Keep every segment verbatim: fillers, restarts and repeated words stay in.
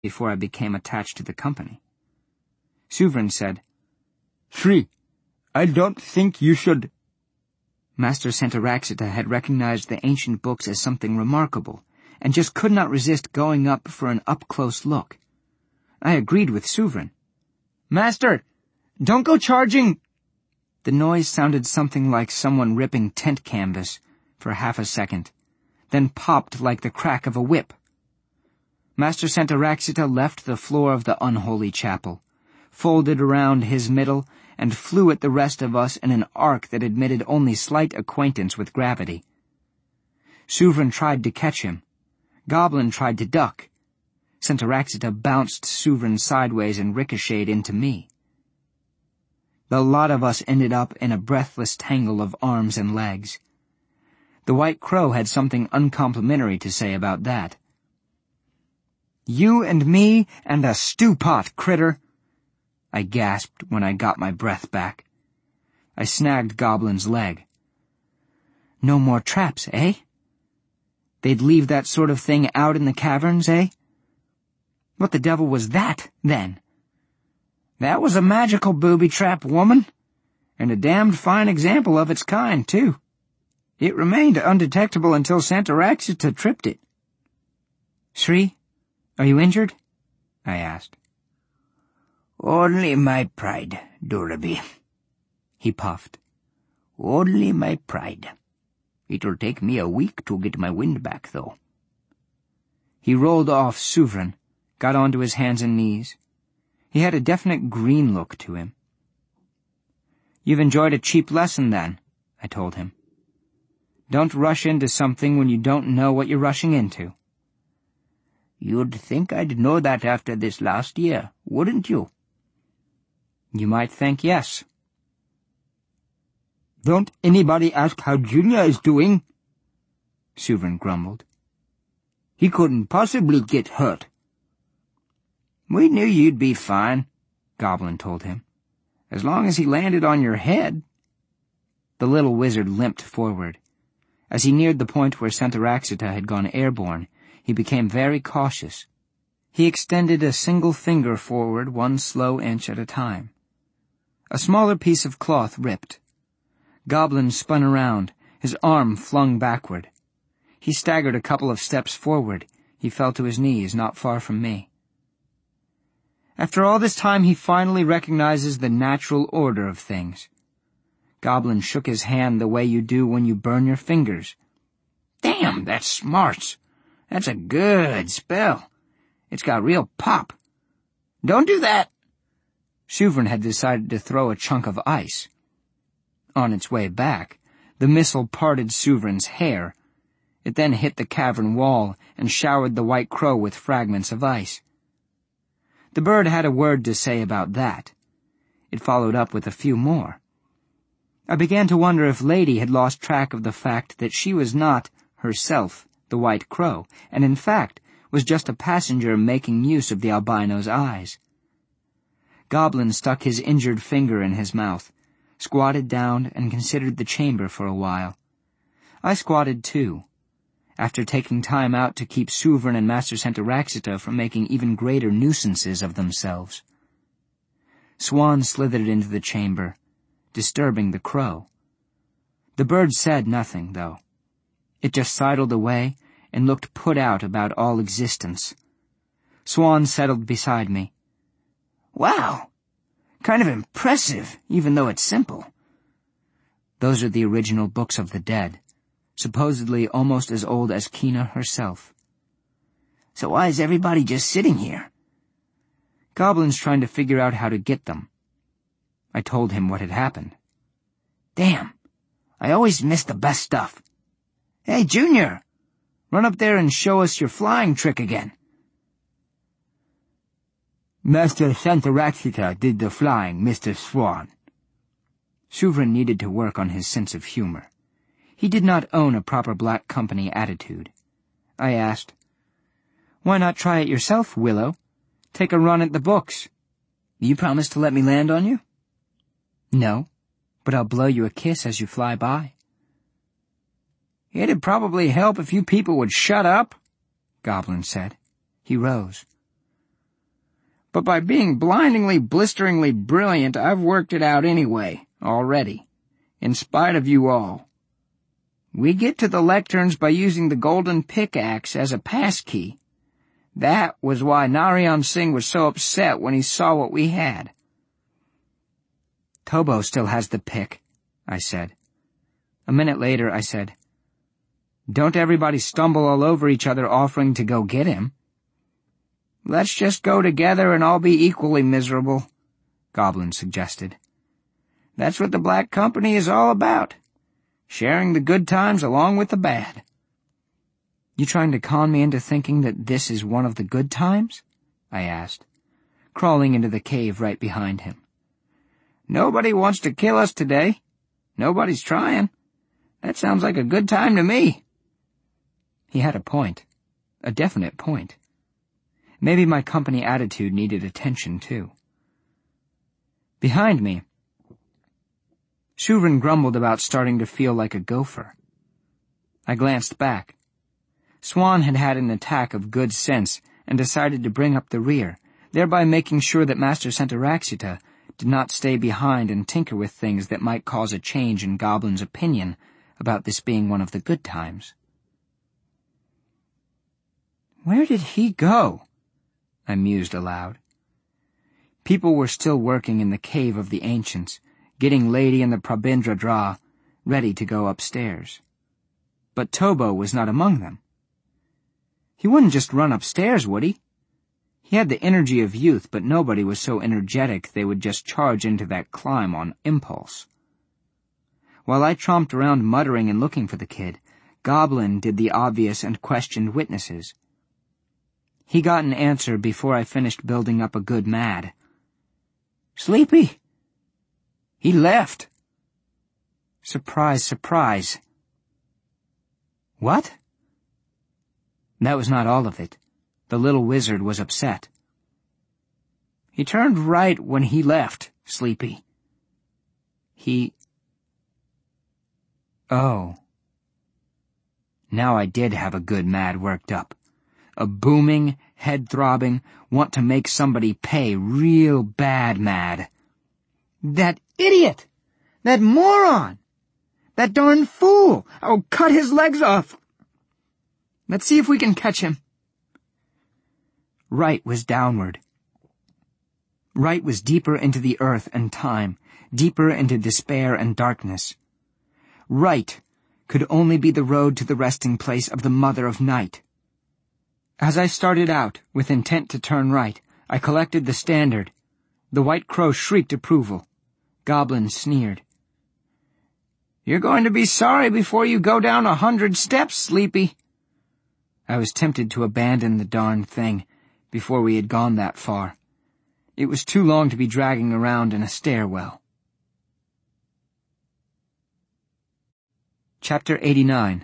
before I became attached to the company. Suvrin said, "Sri, I don't think you should—" Master Santaraksita had recognized the ancient books as something remarkable, and just could not resist going up for an up-close look. I agreed with Suvrin. "Master, don't go charging—" The noise sounded something like someone ripping tent canvas for half a second, then popped like the crack of a whip. Master Santaraksita left the floor of the unholy chapel, folded around his middle, and flew at the rest of us in an arc that admitted only slight acquaintance with gravity. Suvrin tried to catch him. Goblin tried to duck. Santaraksita bounced Suvrin sideways and ricocheted into me. The lot of us ended up in a breathless tangle of arms and legs. The White Crow had something uncomplimentary to say about that. "You and me and a stew-pot, critter!" I gasped when I got my breath back. I snagged Goblin's leg. "No more traps, eh? They'd leave that sort of thing out in the caverns, eh? What the devil was that, then?" "That was a magical booby trap, woman, and a damned fine example of its kind, too. It remained undetectable until Santaraksita tripped it." "Sri, are you injured?" I asked. "Only my pride, Durabi," he puffed. "Only my pride. It'll take me a week to get my wind back, though." He rolled off Suvrin, got onto his hands and knees. He had a definite green look to him. "You've enjoyed a cheap lesson, then," I told him. "Don't rush into something when you don't know what you're rushing into." "You'd think I'd know that after this last year, wouldn't you?" "You might think yes." "Don't anybody ask how Junior is doing?" Suvrin grumbled. "He couldn't possibly get hurt." "We knew you'd be fine," Goblin told him. "As long as he landed on your head." The little wizard limped forward. As he neared the point where Santaraksita had gone airborne, he became very cautious. He extended a single finger forward one slow inch at a time. A smaller piece of cloth ripped. Goblin spun around, his arm flung backward. He staggered a couple of steps forward. He fell to his knees, not far from me. After all this time, he finally recognizes the natural order of things. Goblin shook his hand the way you do when you burn your fingers. "Damn, that's smart. That's a good spell. It's got real pop. Don't do that." Suvrin had decided to throw a chunk of ice. On its way back, the missile parted Suvrin's hair. It then hit the cavern wall and showered the White Crow with fragments of ice. The bird had a word to say about that. It followed up with a few more. I began to wonder if Lady had lost track of the fact that she was not, herself, the White Crow, and in fact was just a passenger making use of the albino's eyes. Goblin stuck his injured finger in his mouth, squatted down, and considered the chamber for a while. I squatted too, after taking time out to keep Suvrin and Master Santaraksita from making even greater nuisances of themselves. Swan slithered into the chamber, disturbing the crow. The bird said nothing, though. It just sidled away and looked put out about all existence. Swan settled beside me. "Wow, kind of impressive, even though it's simple." Those are the original books of the dead, supposedly almost as old as Kina herself. "So why is everybody just sitting here?" Goblin's trying to figure out how to get them. I told him what had happened. "Damn, I always miss the best stuff. Hey, Junior, run up there and show us your flying trick again." "Master Santaraksita did the flying, Mister Swan." Suvrin needed to work on his sense of humor. He did not own a proper Black Company attitude. I asked, "Why not try it yourself, Willow? Take a run at the books. You promise to let me land on you?" "No, but I'll blow you a kiss as you fly by." "It'd probably help if you people would shut up," Goblin said. He rose. But by being blindingly, blisteringly brilliant, I've worked it out anyway, already, in spite of you all. We get to the lecterns by using the golden pickaxe as a passkey. That was why Narayan Singh was so upset when he saw what we had. Tobo still has the pick, I said. A minute later, I said, Don't everybody stumble all over each other offering to go get him. Let's just go together and all be equally miserable, Goblin suggested. That's what the Black Company is all about, sharing the good times along with the bad. You trying to con me into thinking that this is one of the good times? I asked, crawling into the cave right behind him. Nobody wants to kill us today. Nobody's trying. That sounds like a good time to me. He had a point, a definite point. Maybe my company attitude needed attention, too. Behind me, Shuvrin grumbled about starting to feel like a gopher. I glanced back. Swan had had an attack of good sense and decided to bring up the rear, thereby making sure that Master Centaraxita did not stay behind and tinker with things that might cause a change in Goblin's opinion about this being one of the good times. Where did he go? I mused aloud. People were still working in the cave of the ancients, getting Lady and the Prabindra Dra ready to go upstairs. But Tobo was not among them. He wouldn't just run upstairs, would he? He had the energy of youth, but nobody was so energetic they would just charge into that climb on impulse. While I tromped around muttering and looking for the kid, Goblin did the obvious and questioned witnesses. He got an answer before I finished building up a good mad. Sleepy. He left. Surprise, surprise. What? That was not all of it. The little wizard was upset. He turned right when he left, Sleepy. He... Oh. Now I did have a good mad worked up. A booming, head-throbbing, want-to-make-somebody-pay real bad mad. That idiot! That moron! That darn fool! I'll cut his legs off! Let's see if we can catch him. Right was downward. Right was deeper into the earth and time, deeper into despair and darkness. Right could only be the road to the resting place of the Mother of Night. As I started out, with intent to turn right, I collected the standard. The White Crow shrieked approval. Goblin sneered. You're going to be sorry before you go down a hundred steps, Sleepy. I was tempted to abandon the darn thing before we had gone that far. It was too long to be dragging around in a stairwell. Chapter eighty-nine.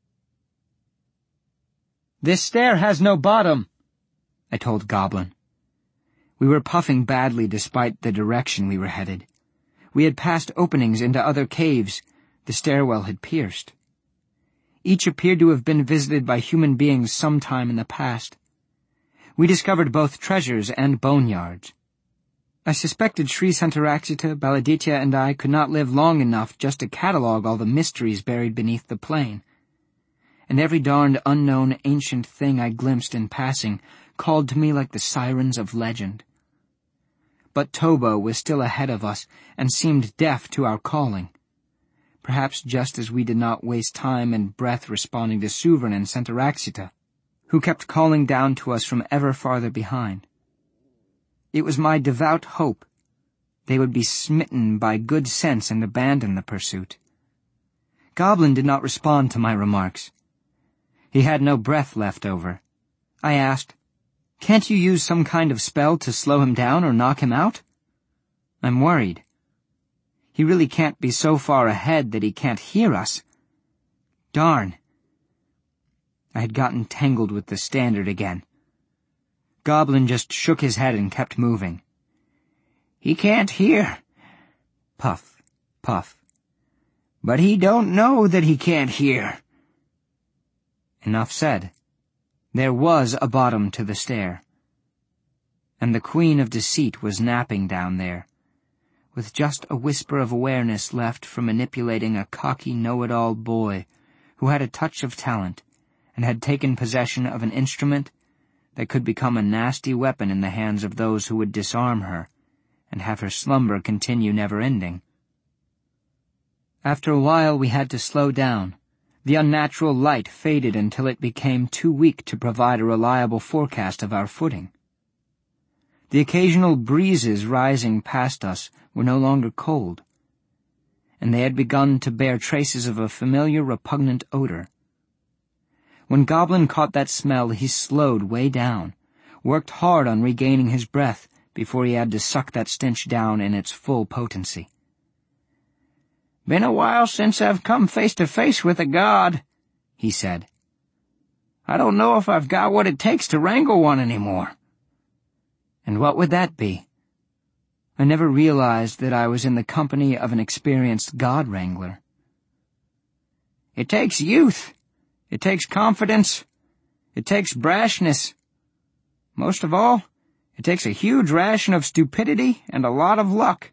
This stair has no bottom, I told Goblin. We were puffing badly despite the direction we were headed. We had passed openings into other caves the stairwell had pierced. Each appeared to have been visited by human beings sometime in the past. We discovered both treasures and boneyards. I suspected Sri Centaraxita, Baladitya, and I could not live long enough just to catalogue all the mysteries buried beneath the plain. And every darned unknown ancient thing I glimpsed in passing called to me like the sirens of legend. But Tobo was still ahead of us and seemed deaf to our calling. Perhaps just as we did not waste time and breath responding to Suvrin and Centaraxita, who kept calling down to us from ever farther behind. It was my devout hope they would be smitten by good sense and abandon the pursuit. Goblin did not respond to my remarks. He had no breath left over. I asked, Can't you use some kind of spell to slow him down or knock him out? I'm worried. He really can't be so far ahead that he can't hear us. Darn. I had gotten tangled with the standard again. Goblin just shook his head and kept moving. He can't hear. Puff, puff. But he don't know that he can't hear. Enough said. There was a bottom to the stair. and the Queen of Deceit was napping down there, with just a whisper of awareness left for manipulating a cocky know-it-all boy who had a touch of talent and had taken possession of an instrument that could become a nasty weapon in the hands of those who would disarm her and have her slumber continue never-ending. After a while we had to slow down. The unnatural light faded until it became too weak to provide a reliable forecast of our footing. The occasional breezes rising past us were no longer cold, and they had begun to bear traces of a familiar repugnant odor. When Goblin caught that smell, he slowed way down, worked hard on regaining his breath before he had to suck that stench down in its full potency. "Been a while since I've come face to face with a god," he said. "I don't know if I've got what it takes to wrangle one anymore." And what would that be? I never realized that I was in the company of an experienced god-wrangler. "It takes youth. It takes confidence. It takes brashness. Most of all, it takes a huge ration of stupidity and a lot of luck."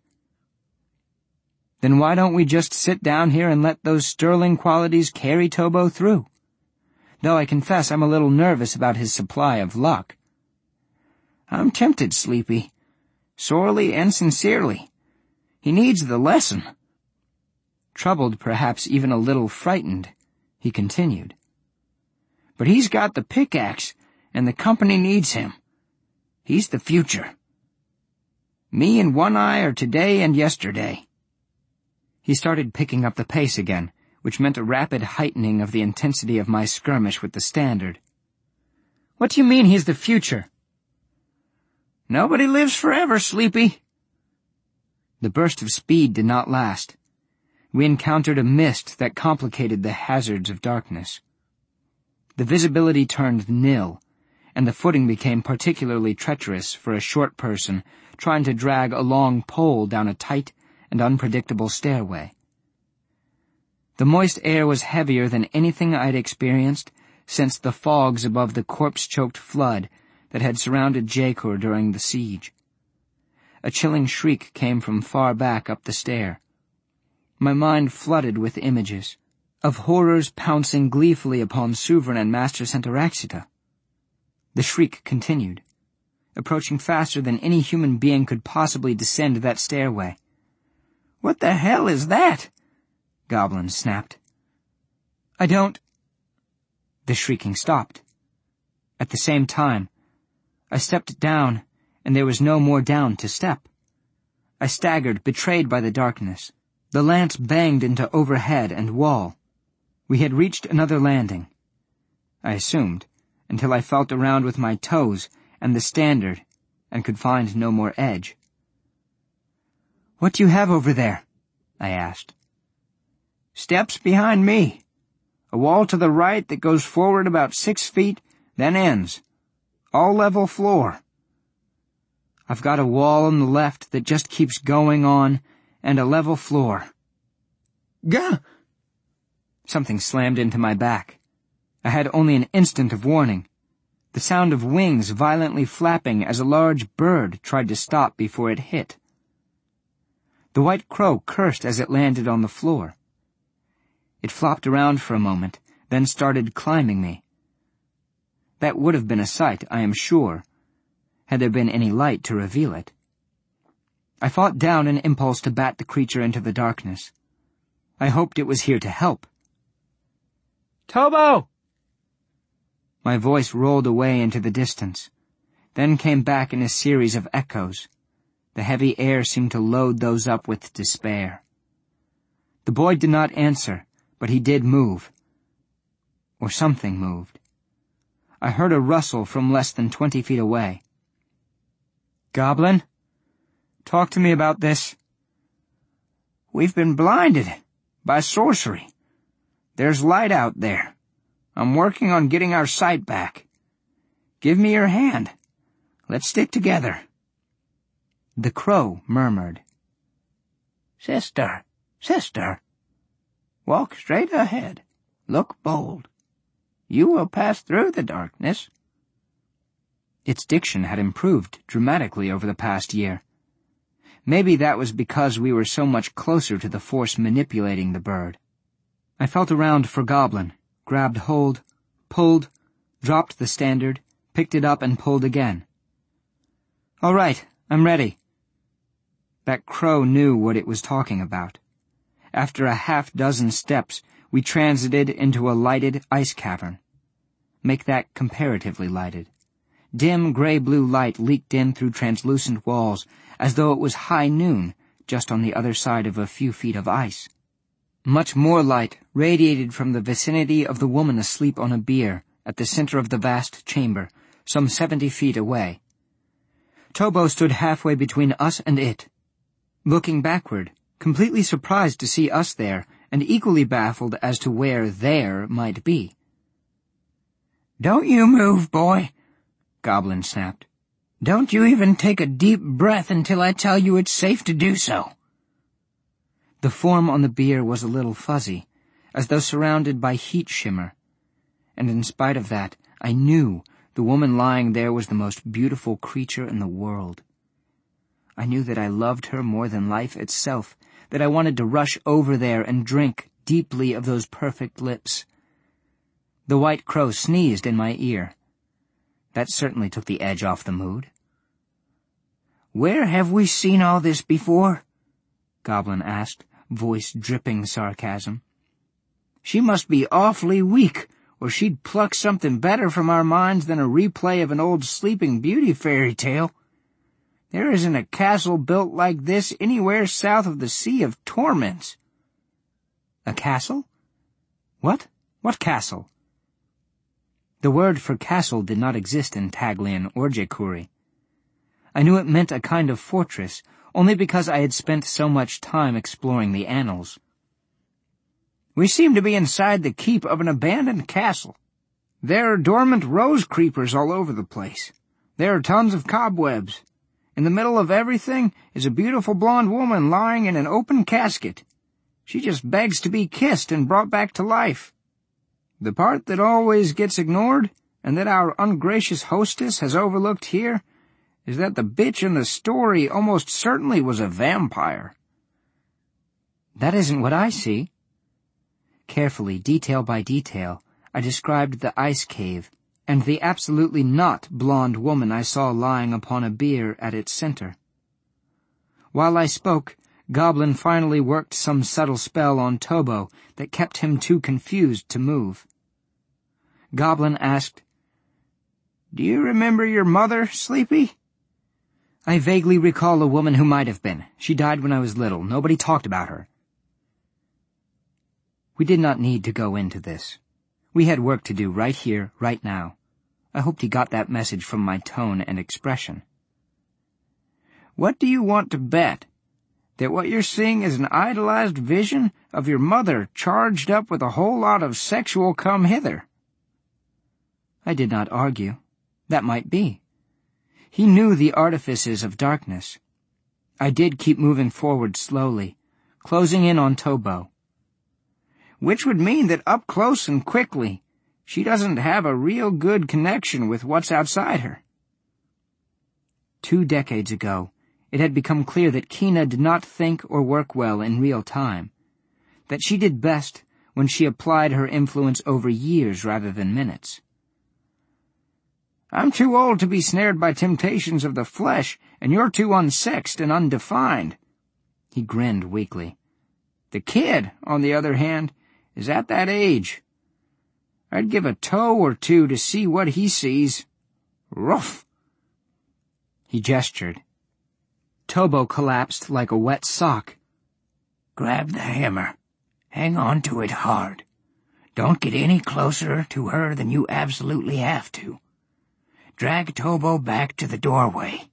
Then why don't we just sit down here and let those sterling qualities carry Tobo through? Though I confess I'm a little nervous about his supply of luck. "I'm tempted, Sleepy. Sorely and sincerely. He needs the lesson." Troubled, perhaps even a little frightened, he continued. "But he's got the pickaxe, and the company needs him. He's the future. Me and One Eye are today and yesterday." He started picking up the pace again, which meant a rapid heightening of the intensity of my skirmish with the Standard. "What do you mean he's the future?" "Nobody lives forever, Sleepy." The burst of speed did not last. We encountered a mist that complicated the hazards of darkness. The visibility turned nil, and the footing became particularly treacherous for a short person trying to drag a long pole down a tight and unpredictable stairway. The moist air was heavier than anything I'd experienced since the fogs above the corpse-choked flood that had surrounded Jakor during the siege. A chilling shriek came from far back up the stair. My mind flooded with images of horrors pouncing gleefully upon Sovereign and Master Centauraxita. The shriek continued, approaching faster than any human being could possibly descend that stairway. "What the hell is that?" Goblin snapped. "I don't—" The shrieking stopped. At the same time, I stepped down, and there was no more down to step. I staggered, betrayed by the darkness. The lance banged into overhead and wall. We had reached another landing, I assumed, until I felt around with my toes and the Standard and could find no more edge. "What do you have over there?" I asked. "Steps behind me. A wall to the right that goes forward about six feet, then ends. All level floor." "I've got a wall on the left that just keeps going on, and a level floor." Gah! Something slammed into my back. I had only an instant of warning. The sound of wings violently flapping as a large bird tried to stop before it hit. The white crow cursed as it landed on the floor. It flopped around for a moment, then started climbing me. That would have been a sight, I am sure, had there been any light to reveal it. I fought down an impulse to bat the creature into the darkness. I hoped it was here to help. "Tobo!" My voice rolled away into the distance, then came back in a series of echoes. The heavy air seemed to load those up with despair. The boy did not answer, but he did move. Or something moved. I heard a rustle from less than twenty feet away. "Goblin? Talk to me about this." "We've been blinded by sorcery. There's light out there. I'm working on getting our sight back. Give me your hand. Let's stick together." The crow murmured, "Sister, sister, walk straight ahead. Look bold. You will pass through the darkness." Its diction had improved dramatically over the past year. Maybe that was because we were so much closer to the force manipulating the bird. I felt around for Goblin, grabbed hold, pulled, dropped the standard, picked it up and pulled again. "All right, I'm ready." That crow knew what it was talking about. After a half dozen steps, we transited into a lighted ice cavern. Make that comparatively lighted. Dim gray-blue light leaked in through translucent walls, as though it was high noon, just on the other side of a few feet of ice. Much more light radiated from the vicinity of the woman asleep on a bier at the center of the vast chamber, some seventy feet away. Tobo stood halfway between us and it, looking backward, completely surprised to see us there, and equally baffled as to where there might be. "Don't you move, boy," Goblin snapped. "Don't you even take a deep breath until I tell you it's safe to do so." The form on the bier was a little fuzzy, as though surrounded by heat shimmer, and in spite of that, I knew the woman lying there was the most beautiful creature in the world. I knew that I loved her more than life itself, that I wanted to rush over there and drink deeply of those perfect lips. The white crow sneezed in my ear. That certainly took the edge off the mood. "Where have we seen all this before?" Goblin asked, voice dripping sarcasm. "She must be awfully weak, or she'd pluck something better from our minds than a replay of an old Sleeping Beauty fairy tale. There isn't a castle built like this anywhere south of the Sea of Torments." "A castle? What? What castle?" The word for castle did not exist in Taglian or Jekuri. I knew it meant a kind of fortress, only because I had spent so much time exploring the annals. "We seem to be inside the keep of an abandoned castle. There are dormant rose creepers all over the place. There are tons of cobwebs. In the middle of everything is a beautiful blonde woman lying in an open casket. She just begs to be kissed and brought back to life. The part that always gets ignored, and that our ungracious hostess has overlooked here, is that the bitch in the story almost certainly was a vampire." "That isn't what I see." Carefully, detail by detail, I described the ice cave and the absolutely not blonde woman I saw lying upon a bier at its center. While I spoke, Goblin finally worked some subtle spell on Tobo that kept him too confused to move. Goblin asked, "Do you remember your mother, Sleepy?" "I vaguely recall a woman who might have been. She died when I was little. Nobody talked about her." We did not need to go into this. We had work to do right here, right now. I hoped he got that message from my tone and expression. "What do you want to bet? That what you're seeing is an idolized vision of your mother charged up with a whole lot of sexual come-hither?" I did not argue. That might be. He knew the artifices of darkness. I did keep moving forward slowly, closing in on Tobo. "Which would mean that up close and quickly, she doesn't have a real good connection with what's outside her." Two decades ago, it had become clear that Kina did not think or work well in real time, that she did best when she applied her influence over years rather than minutes. "I'm too old to be snared by temptations of the flesh, and you're too unsexed and undefined." He grinned weakly. "The kid, on the other hand, is at that age. I'd give a toe or two to see what he sees. Ruff!" He gestured. Tobo collapsed like a wet sock. "Grab the hammer. Hang on to it hard. Don't get any closer to her than you absolutely have to. Drag Tobo back to the doorway."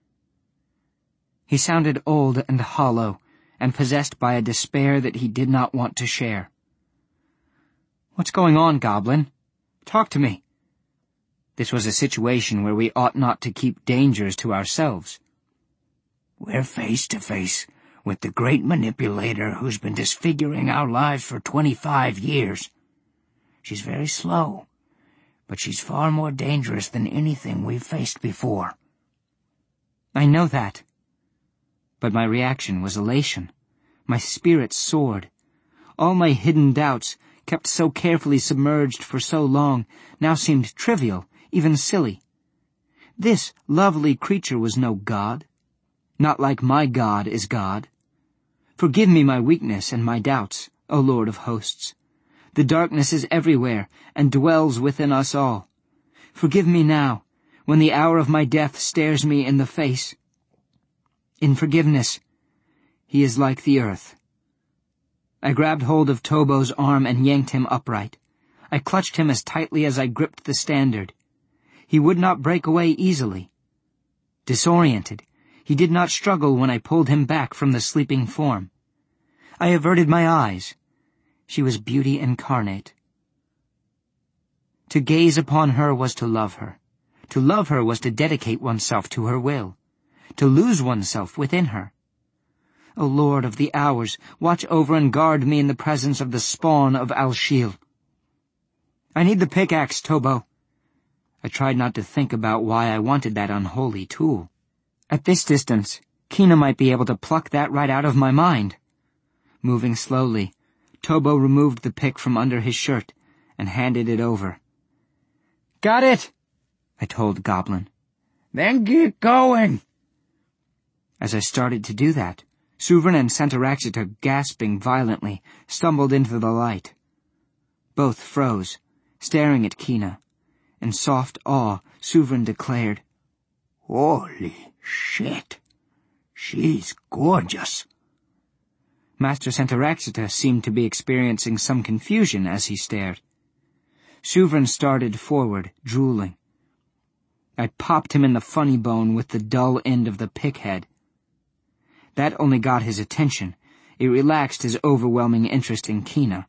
He sounded old and hollow, and possessed by a despair that he did not want to share. "What's going on, Goblin? Talk to me." This was a situation where we ought not to keep dangers to ourselves. "We're face to face with the great manipulator who's been disfiguring our lives for twenty-five years. She's very slow, but she's far more dangerous than anything we've faced before." I know that. But my reaction was elation. My spirits soared. All my hidden doubts, kept so carefully submerged for so long, now seemed trivial, even silly. This lovely creature was no god. Not like my God is God. Forgive me my weakness and my doubts, O Lord of hosts. The darkness is everywhere and dwells within us all. Forgive me now, when the hour of my death stares me in the face. In forgiveness, he is like the earth. I grabbed hold of Tobo's arm and yanked him upright. I clutched him as tightly as I gripped the standard. He would not break away easily. Disoriented, he did not struggle when I pulled him back from the sleeping form. I averted my eyes. She was beauty incarnate. To gaze upon her was to love her. To love her was to dedicate oneself to her will. To lose oneself within her. O Lord of the hours, watch over and guard me in the presence of the spawn of Al-Shil. I need the pickaxe, Tobo. I tried not to think about why I wanted that unholy tool. At this distance, Kina might be able to pluck that right out of my mind. Moving slowly, Tobo removed the pick from under his shirt and handed it over. "Got it," I told Goblin. "Then get going." As I started to do that, Sovereign and Centaraxita, gasping violently, stumbled into the light. Both froze, staring at Kina. In soft awe, Sovereign declared, "Holy shit! She's gorgeous." Master Centaraxita seemed to be experiencing some confusion as he stared. Sovereign started forward, drooling. I popped him in the funny bone with the dull end of the pick head. That only got his attention. It relaxed his overwhelming interest in Kina.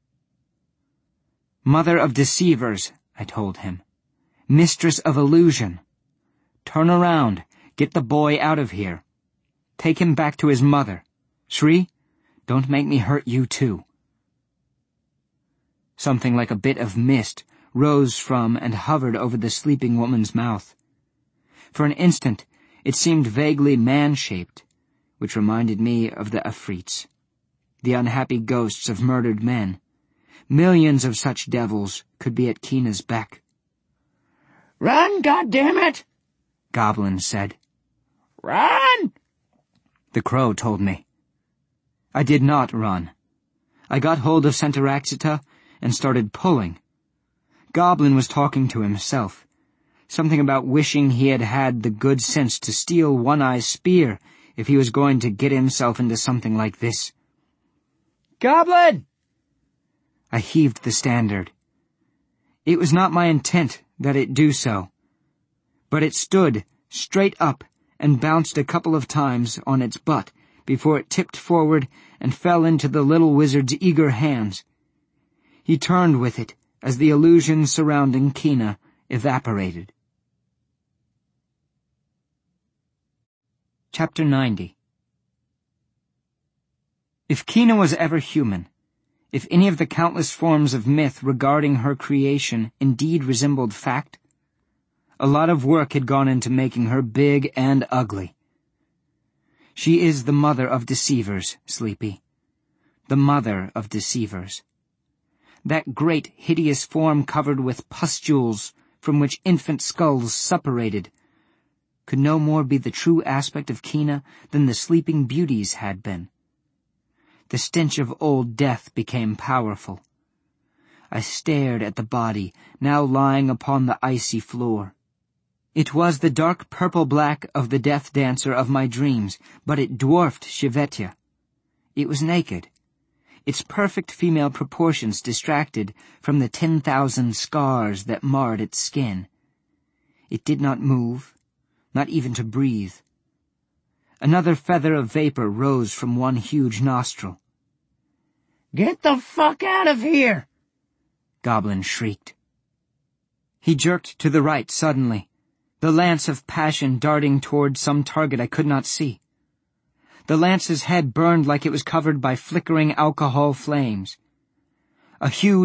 "Mother of deceivers," I told him. "Mistress of illusion. Turn around. Get the boy out of here. Take him back to his mother. Shri, don't make me hurt you too." Something like a bit of mist rose from and hovered over the sleeping woman's mouth. For an instant, it seemed vaguely man-shaped, which reminded me of the Afrits, the unhappy ghosts of murdered men. Millions of such devils could be at Kina's beck. "Run, goddammit!" Goblin said. "Run!" the crow told me. I did not run. I got hold of Centaraxita and started pulling. Goblin was talking to himself, something about wishing he had had the good sense to steal One-Eye's spear if he was going to get himself into something like this. "Goblin!" I heaved the standard. It was not my intent that it do so, but it stood straight up and bounced a couple of times on its butt before it tipped forward and fell into the little wizard's eager hands. He turned with it as the illusion surrounding Kina evaporated. Chapter ninety. If Kina was ever human, if any of the countless forms of myth regarding her creation indeed resembled fact, a lot of work had gone into making her big and ugly. She is the mother of deceivers, Sleepy. The mother of deceivers. That great, hideous form covered with pustules from which infant skulls suppurated could no more be the true aspect of Kina than the sleeping beauties had been. The stench of old death became powerful. I stared at the body, now lying upon the icy floor. It was the dark purple-black of the death dancer of my dreams, but it dwarfed Shivetya. It was naked. Its perfect female proportions distracted from the ten thousand scars that marred its skin. It did not move, not even to breathe. Another feather of vapor rose from one huge nostril. "Get the fuck out of here!" Goblin shrieked. He jerked to the right suddenly, the lance of passion darting toward some target I could not see. The lance's head burned like it was covered by flickering alcohol flames. A huge,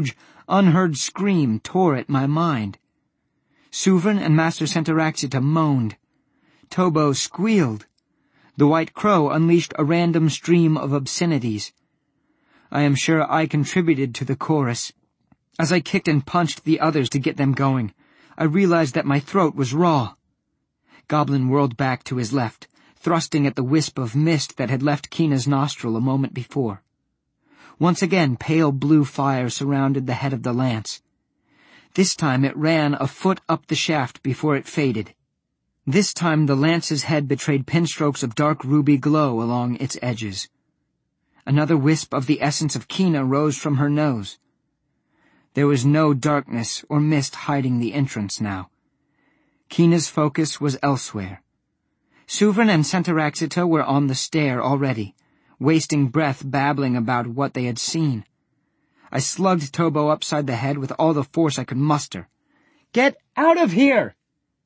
unheard scream tore at my mind. Suvrin and Master Centaraxita moaned. Tobo squealed. The White Crow unleashed a random stream of obscenities. I am sure I contributed to the chorus. As I kicked and punched the others to get them going, I realized that my throat was raw. Goblin whirled back to his left, thrusting at the wisp of mist that had left Keena's nostril a moment before. Once again, pale blue fire surrounded the head of the lance. This time it ran a foot up the shaft before it faded. This time the lance's head betrayed pinstrokes of dark ruby glow along its edges. Another wisp of the essence of Keena rose from her nose. There was no darkness or mist hiding the entrance now. Keena's focus was elsewhere. Suvrin and Centaraxita were on the stair already, wasting breath babbling about what they had seen. I slugged Tobo upside the head with all the force I could muster. "Get out of here!"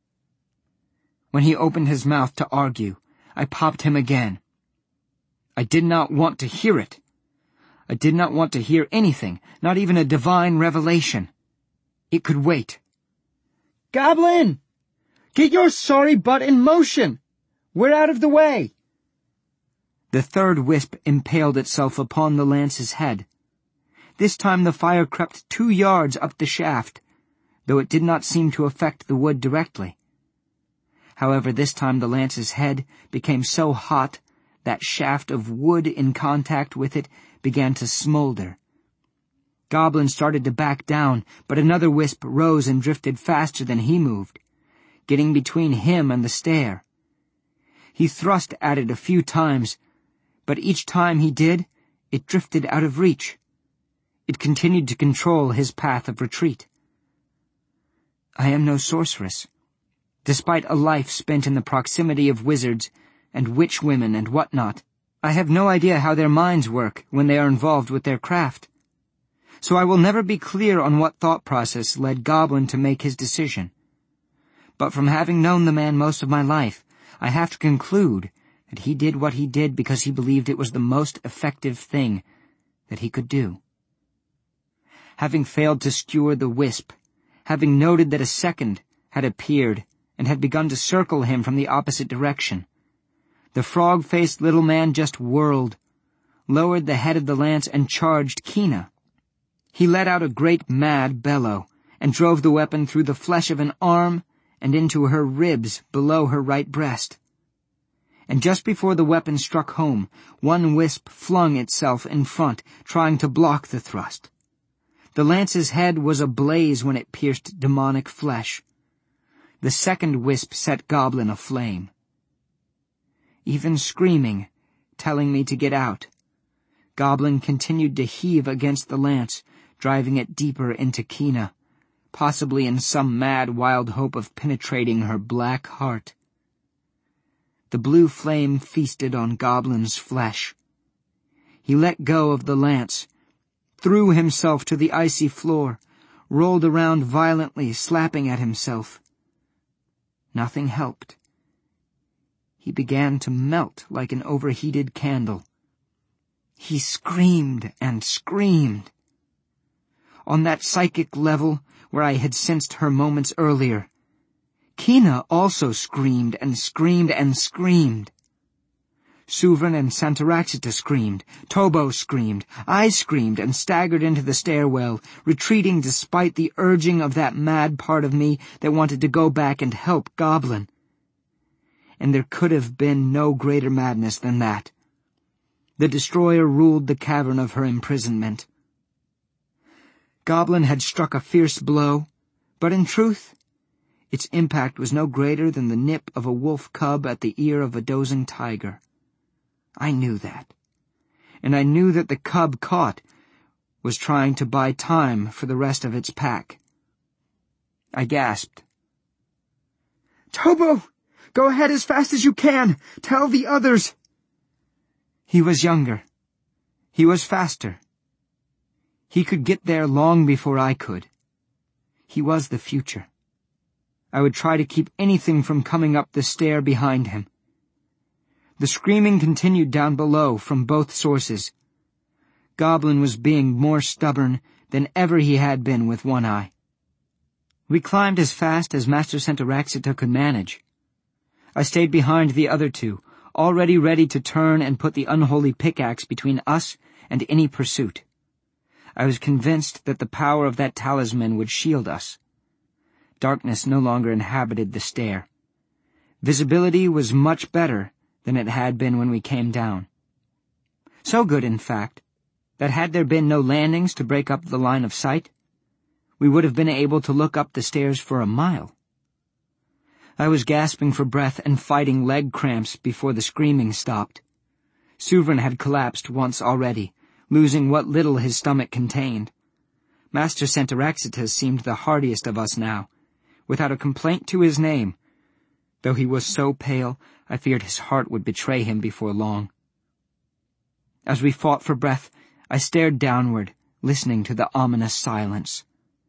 When he opened his mouth to argue, I popped him again. I did not want to hear it. I did not want to hear anything, not even a divine revelation. It could wait. "Goblin! Get your sorry butt in motion! We're out of the way!" The third wisp impaled itself upon the lance's head. This time the fire crept two yards up the shaft, though it did not seem to affect the wood directly. However, this time the lance's head became so hot that shaft of wood in contact with it began to smolder. Goblin started to back down, but another wisp rose and drifted faster than he moved, getting between him and the stair. He thrust at it a few times, but each time he did, it drifted out of reach. It continued to control his path of retreat. I am no sorceress. Despite a life spent in the proximity of wizards and witch women and whatnot, I have no idea how their minds work when they are involved with their craft. So I will never be clear on what thought process led Goblin to make his decision. But from having known the man most of my life, I have to conclude that he did what he did because he believed it was the most effective thing that he could do. Having failed to skewer the wisp, having noted that a second had appeared and had begun to circle him from the opposite direction, the frog-faced little man just whirled, lowered the head of the lance, and charged Keena. He let out a great mad bellow and drove the weapon through the flesh of an arm and into her ribs below her right breast. And just before the weapon struck home, one wisp flung itself in front, trying to block the thrust. The lance's head was ablaze when it pierced demonic flesh. The second wisp set Goblin aflame. Even screaming, telling me to get out, Goblin continued to heave against the lance, driving it deeper into Keena, possibly in some mad, wild hope of penetrating her black heart. The blue flame feasted on Goblin's flesh. He let go of the lance, threw himself to the icy floor, rolled around violently, slapping at himself. Nothing helped. He began to melt like an overheated candle. He screamed and screamed. On that psychic level where I had sensed her moments earlier, Keena also screamed and screamed and screamed. Suvrin and Centaraxita screamed, Tobo screamed, I screamed and staggered into the stairwell, retreating despite the urging of that mad part of me that wanted to go back and help Goblin. And there could have been no greater madness than that. The destroyer ruled the cavern of her imprisonment. Goblin had struck a fierce blow, but in truth, its impact was no greater than the nip of a wolf cub at the ear of a dozing tiger. I knew that, and I knew that the cub caught was trying to buy time for the rest of its pack. I gasped. "Tobo, go ahead as fast as you can! Tell the others!" He was younger. He was faster. He could get there long before I could. He was the future. I would try to keep anything from coming up the stair behind him. The screaming continued down below from both sources. Goblin was being more stubborn, than ever he had been with One Eye. We climbed as fast as Master Centauxraxita could manage. I stayed behind the other two, already ready to turn and put the unholy pickaxe between us and any pursuit. I was convinced that the power of that talisman would shield us. Darkness no longer inhabited the stair. Visibility was much better than it had been when we came down. So good, in fact, that had there been no landings to break up the line of sight, we would have been able to look up the stairs for a mile. I was gasping for breath and fighting leg cramps before the screaming stopped. Souvren had collapsed once already, losing what little his stomach contained. Master Centauxraxita seemed the hardiest of us now, without a complaint to his name. Though he was so pale, I feared his heart would betray him before long. As we fought for breath, I stared downward, listening to the ominous silence.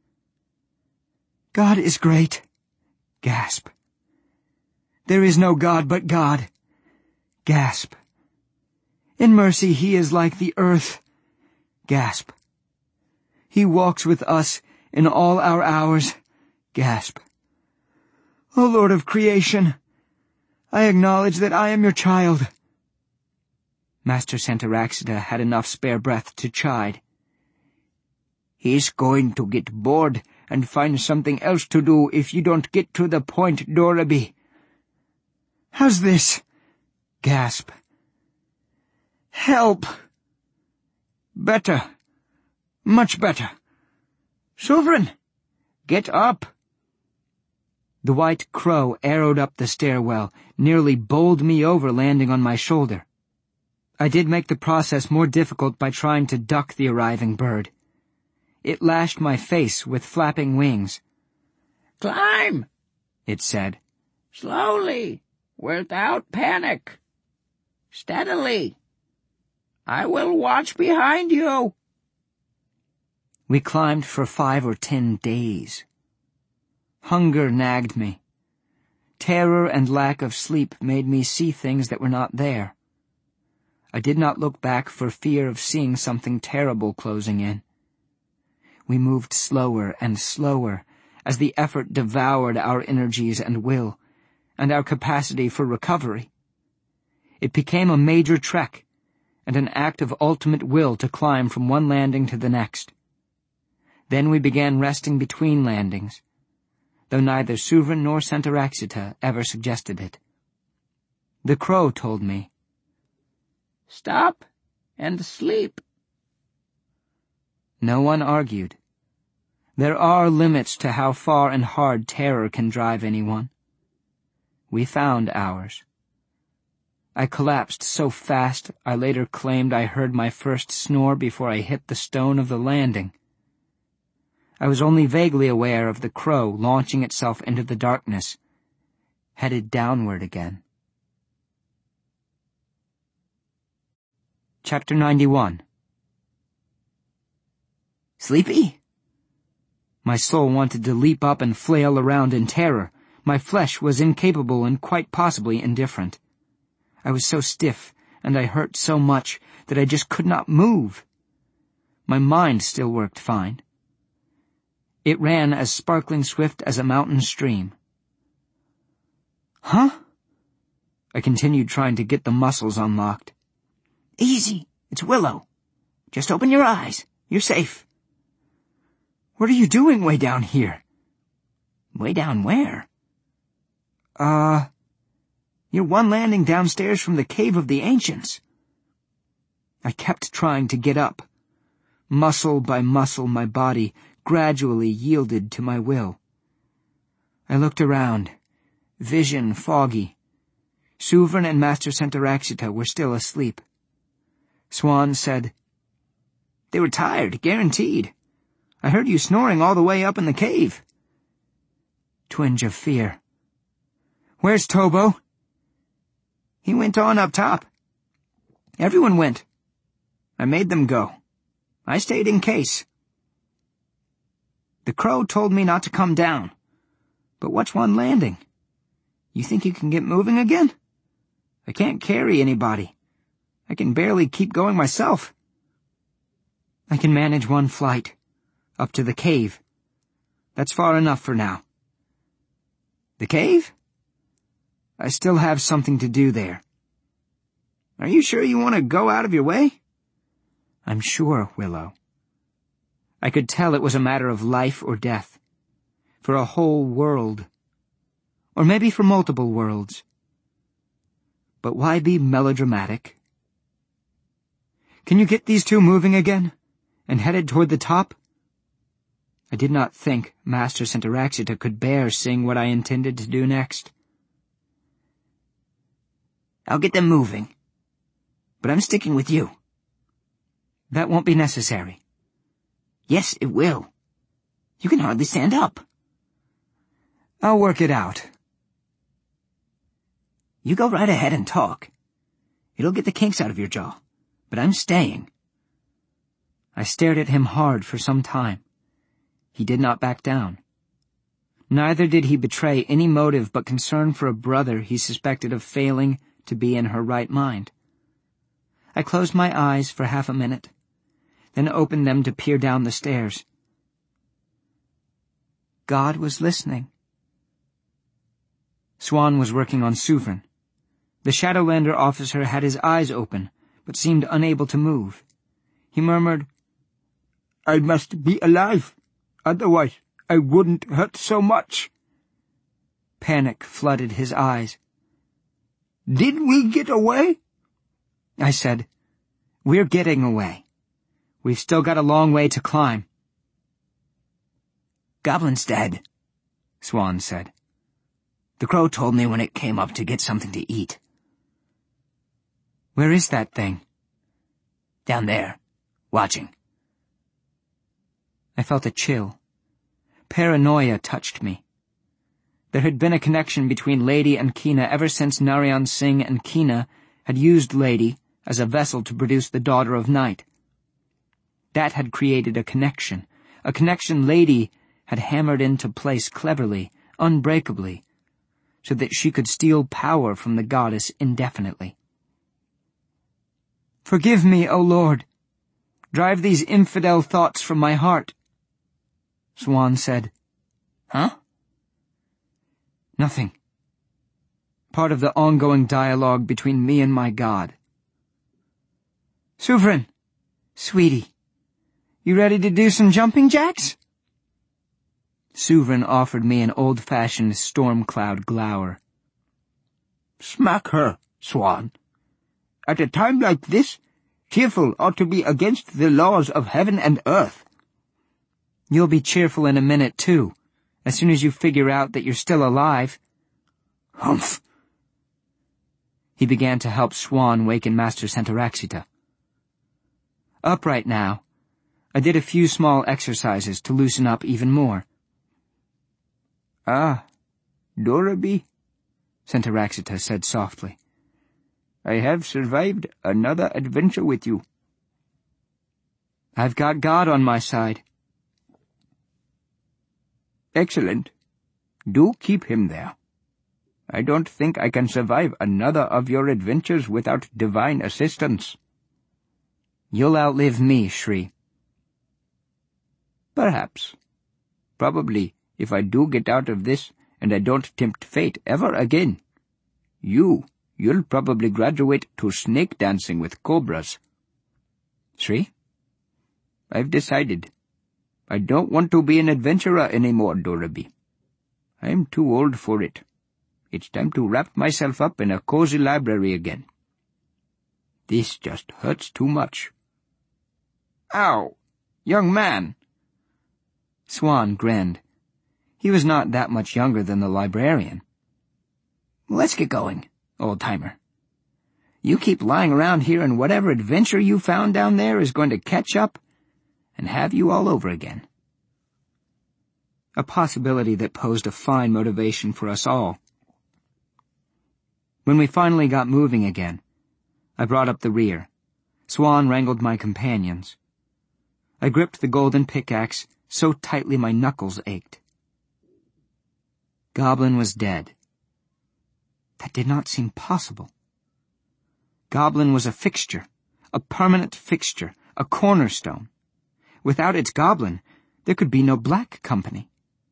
"God is great." Gasp. "There is no God but God." Gasp. "In mercy he is like the earth." Gasp. "He walks with us in all our hours." Gasp. "O Lord of creation, I acknowledge that I am your child." Master Centauxraxita had enough spare breath to chide. "He's going to get bored and find something else to do if you don't get to the point, Doraby." "How's this?" Gasp. "Help." "Better. Much better. Souvren, get up." The white crow arrowed up the stairwell, nearly bowled me over, landing on my shoulder. I did make the process more difficult by trying to duck the arriving bird. It lashed my face with flapping wings. "Climb," it said. "Slowly, without panic. Steadily. I will watch behind you." We climbed for five or ten days. Hunger nagged me. Terror and lack of sleep made me see things that were not there. I did not look back for fear of seeing something terrible closing in. We moved slower and slower as the effort devoured our energies and will, and our capacity for recovery. It became a major trek, and an act of ultimate will to climb from one landing to the next. Then we began resting between landings, though neither Souvren nor Centauxraxita ever suggested it. The crow told me, "Stop and sleep." No one argued. There are limits to how far and hard terror can drive anyone. We found ours. I collapsed so fast I later claimed I heard my first snore before I hit the stone of the landing. I was only vaguely aware of the crow launching itself into the darkness, headed downward again. Chapter ninety-one. "Sleepy?" My soul wanted to leap up and flail around in terror. My flesh was incapable and quite possibly indifferent. I was so stiff, and I hurt so much, that I just could not move. My mind still worked fine. It ran as sparkling swift as a mountain stream. "Huh?" I continued trying to get the muscles unlocked. "Easy, it's Willow. Just open your eyes. You're safe." "What are you doing way down here?" "Way down where?" Uh, you're one landing downstairs from the Cave of the Ancients." I kept trying to get up. Muscle by muscle, my body gradually yielded to my will. I looked around, vision foggy. Souvren and Master Centauxraxita were still asleep. Swan said, "They were tired, guaranteed. I heard you snoring all the way up in the cave." Twinge of fear. "Where's Tobo?" "He went on up top. Everyone went. I made them go. I stayed in case." "The crow told me not to come down. But what's one landing? You think you can get moving again? I can't carry anybody. I can barely keep going myself." "I can manage one flight. Up to the cave. That's far enough for now. The cave? I still have something to do there. Are you sure you want to go out of your way? I'm sure, Willow. I could tell it was a matter of life or death. For a whole world. Or maybe for multiple worlds. But why be melodramatic? Can you get these two moving again? And headed toward the top? I did not think Master Centaraxita could bear seeing what I intended to do next. I'll get them moving. But I'm sticking with you. That won't be necessary. Yes, it will. You can hardly stand up. I'll work it out. You go right ahead and talk. It'll get the kinks out of your jaw. But I'm staying. I stared at him hard for some time. He did not back down. Neither did he betray any motive but concern for a brother he suspected of failing to be in her right mind. I closed my eyes for half a minute, then opened them to peer down the stairs. God was listening. Swan was working on Sovereign. The Shadowlander officer had his eyes open, but seemed unable to move. He murmured, "I must be alive, otherwise I wouldn't hurt so much." Panic flooded his eyes. "Did we get away?" I said, "We're getting away. We've still got a long way to climb." "Goblin's dead," Swan said. "The crow told me when it came up to get something to eat." "Where is that thing?" "Down there, watching." I felt a chill. Paranoia touched me. There had been a connection between Lady and Kina ever since Narayan Singh and Kina had used Lady as a vessel to produce the Daughter of Night. That had created a connection, a connection Lady had hammered into place cleverly, unbreakably, so that she could steal power from the goddess indefinitely. "Forgive me, O Lord. Drive these infidel thoughts from my heart," Swan said. "Huh?" "Nothing. Part of the ongoing dialogue between me and my God." "Sovereign, sweetie, you ready to do some jumping jacks?" Sovereign offered me an old-fashioned storm cloud glower. "Smack her, Swan. At a time like this, cheerful ought to be against the laws of heaven and earth." "You'll be cheerful in a minute, too, as soon as you figure out that you're still alive." "Humph." He began to help Swan waken Master Centaraxita. Upright now, I did a few small exercises to loosen up even more. "Ah, Doraby," Centaraxita said softly. "I have survived another adventure with you." "I've got God on my side." "Excellent. Do keep him there. I don't think I can survive another of your adventures without divine assistance." "You'll outlive me, Shri." "Perhaps. Probably, if I do get out of this and I don't tempt fate ever again. You, you'll probably graduate to snake dancing with cobras." "Shri?" "I've decided. I don't want to be an adventurer anymore, Doraby. I'm too old for it. It's time to wrap myself up in a cozy library again. This just hurts too much." "Ow, young man." Swan grinned. He was not that much younger than the librarian. "Let's get going, old-timer. You keep lying around here and whatever adventure you found down there is going to catch up and have you all over again." A possibility that posed a fine motivation for us all. When we finally got moving again, I brought up the rear. Swan wrangled my companions. I gripped the golden pickaxe so tightly my knuckles ached. Goblin was dead. That did not seem possible. Goblin was a fixture, a permanent fixture, a cornerstone. Without its goblin, There could be no black company.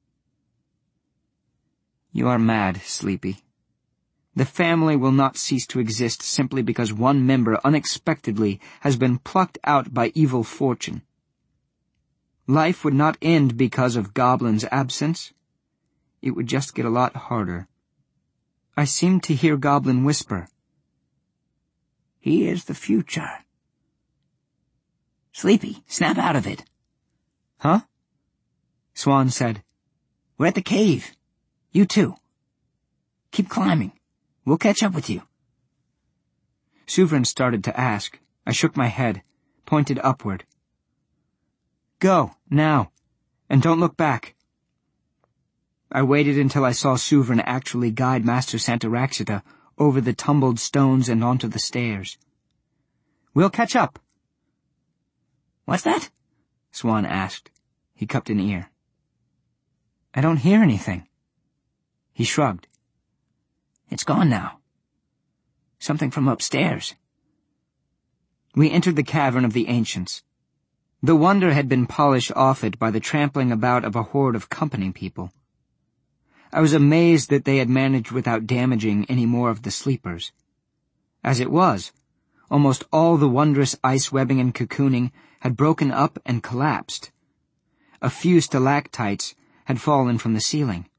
You are mad, Sleepy. The family will not cease to exist simply because one member unexpectedly has been plucked out by evil fortune. Life would not end because of Goblin's absence. It would just get a lot harder. I seemed to hear Goblin whisper, "He is the future." "Sleepy, snap out of it." "Huh?" Swan said, "We're at the cave. You too. Keep climbing. We'll catch up with you." Sovereign started to ask. I shook my head, pointed upward. "Go, now, and don't look back." I waited until I saw Sovereign actually guide Master Santaraxita over the tumbled stones and onto the stairs. "We'll catch up." "What's that?" Swan asked. He cupped an ear. "I don't hear anything." He shrugged. "It's gone now. Something from upstairs." We entered the cavern of the ancients. The wonder had been polished off it by the trampling about of a horde of company people. I was amazed that they had managed without damaging any more of the sleepers. As it was, almost all the wondrous ice webbing and cocooning had broken up and collapsed. A few stalactites had fallen from the ceiling.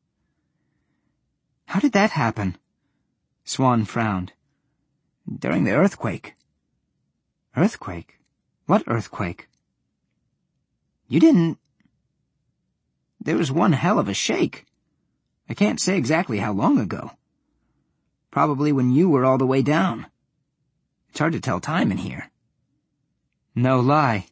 "How did that happen?" Swan frowned. "During the earthquake." "Earthquake? What earthquake?" "You didn't—" "There was one hell of a shake. I can't say exactly how long ago. Probably when you were all the way down. It's hard to tell time in here." "No lie."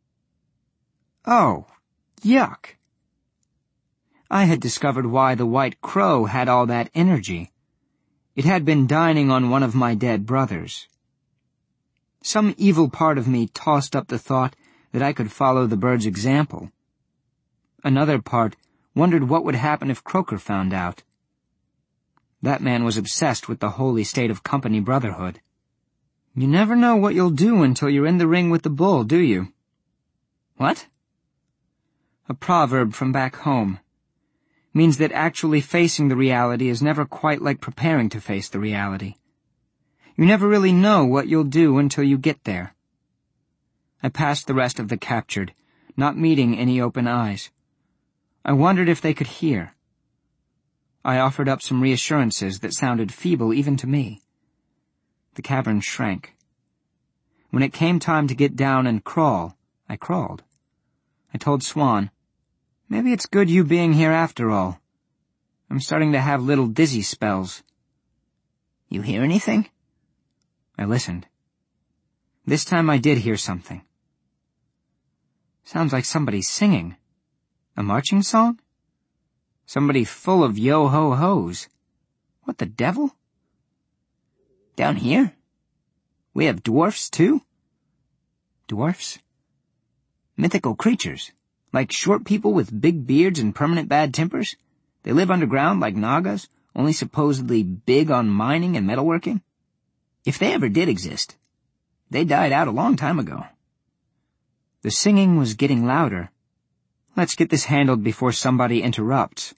"Oh, yuck." I had discovered why the White Crow had all that energy. It had been dining on one of my dead brothers. Some evil part of me tossed up the thought that I could follow the bird's example. Another part wondered what would happen if Croaker found out. That man was obsessed with the holy state of company brotherhood. You never know what you'll do until you're in the ring with the bull, do you? "What?" A proverb from back home. Means that actually facing the reality is never quite like preparing to face the reality. You never really know what you'll do until you get there. I passed the rest of the captured, not meeting any open eyes. I wondered if they could hear. I offered up some reassurances that sounded feeble even to me. The cavern shrank. When it came time to get down and crawl, I crawled. I told Swan, "Maybe it's good you being here after all. I'm starting to have little dizzy spells." "You hear anything?" I listened. This time I did hear something. Sounds like somebody singing. A marching song? Somebody full of yo-ho-hos. What the devil? "Down here? We have dwarfs, too?" Dwarfs? "Mythical creatures. Like short people with big beards and permanent bad tempers. They live underground like Nagas, only supposedly big on mining and metalworking. If they ever did exist, they died out a long time ago." The singing was getting louder. Let's get this handled before somebody interrupts.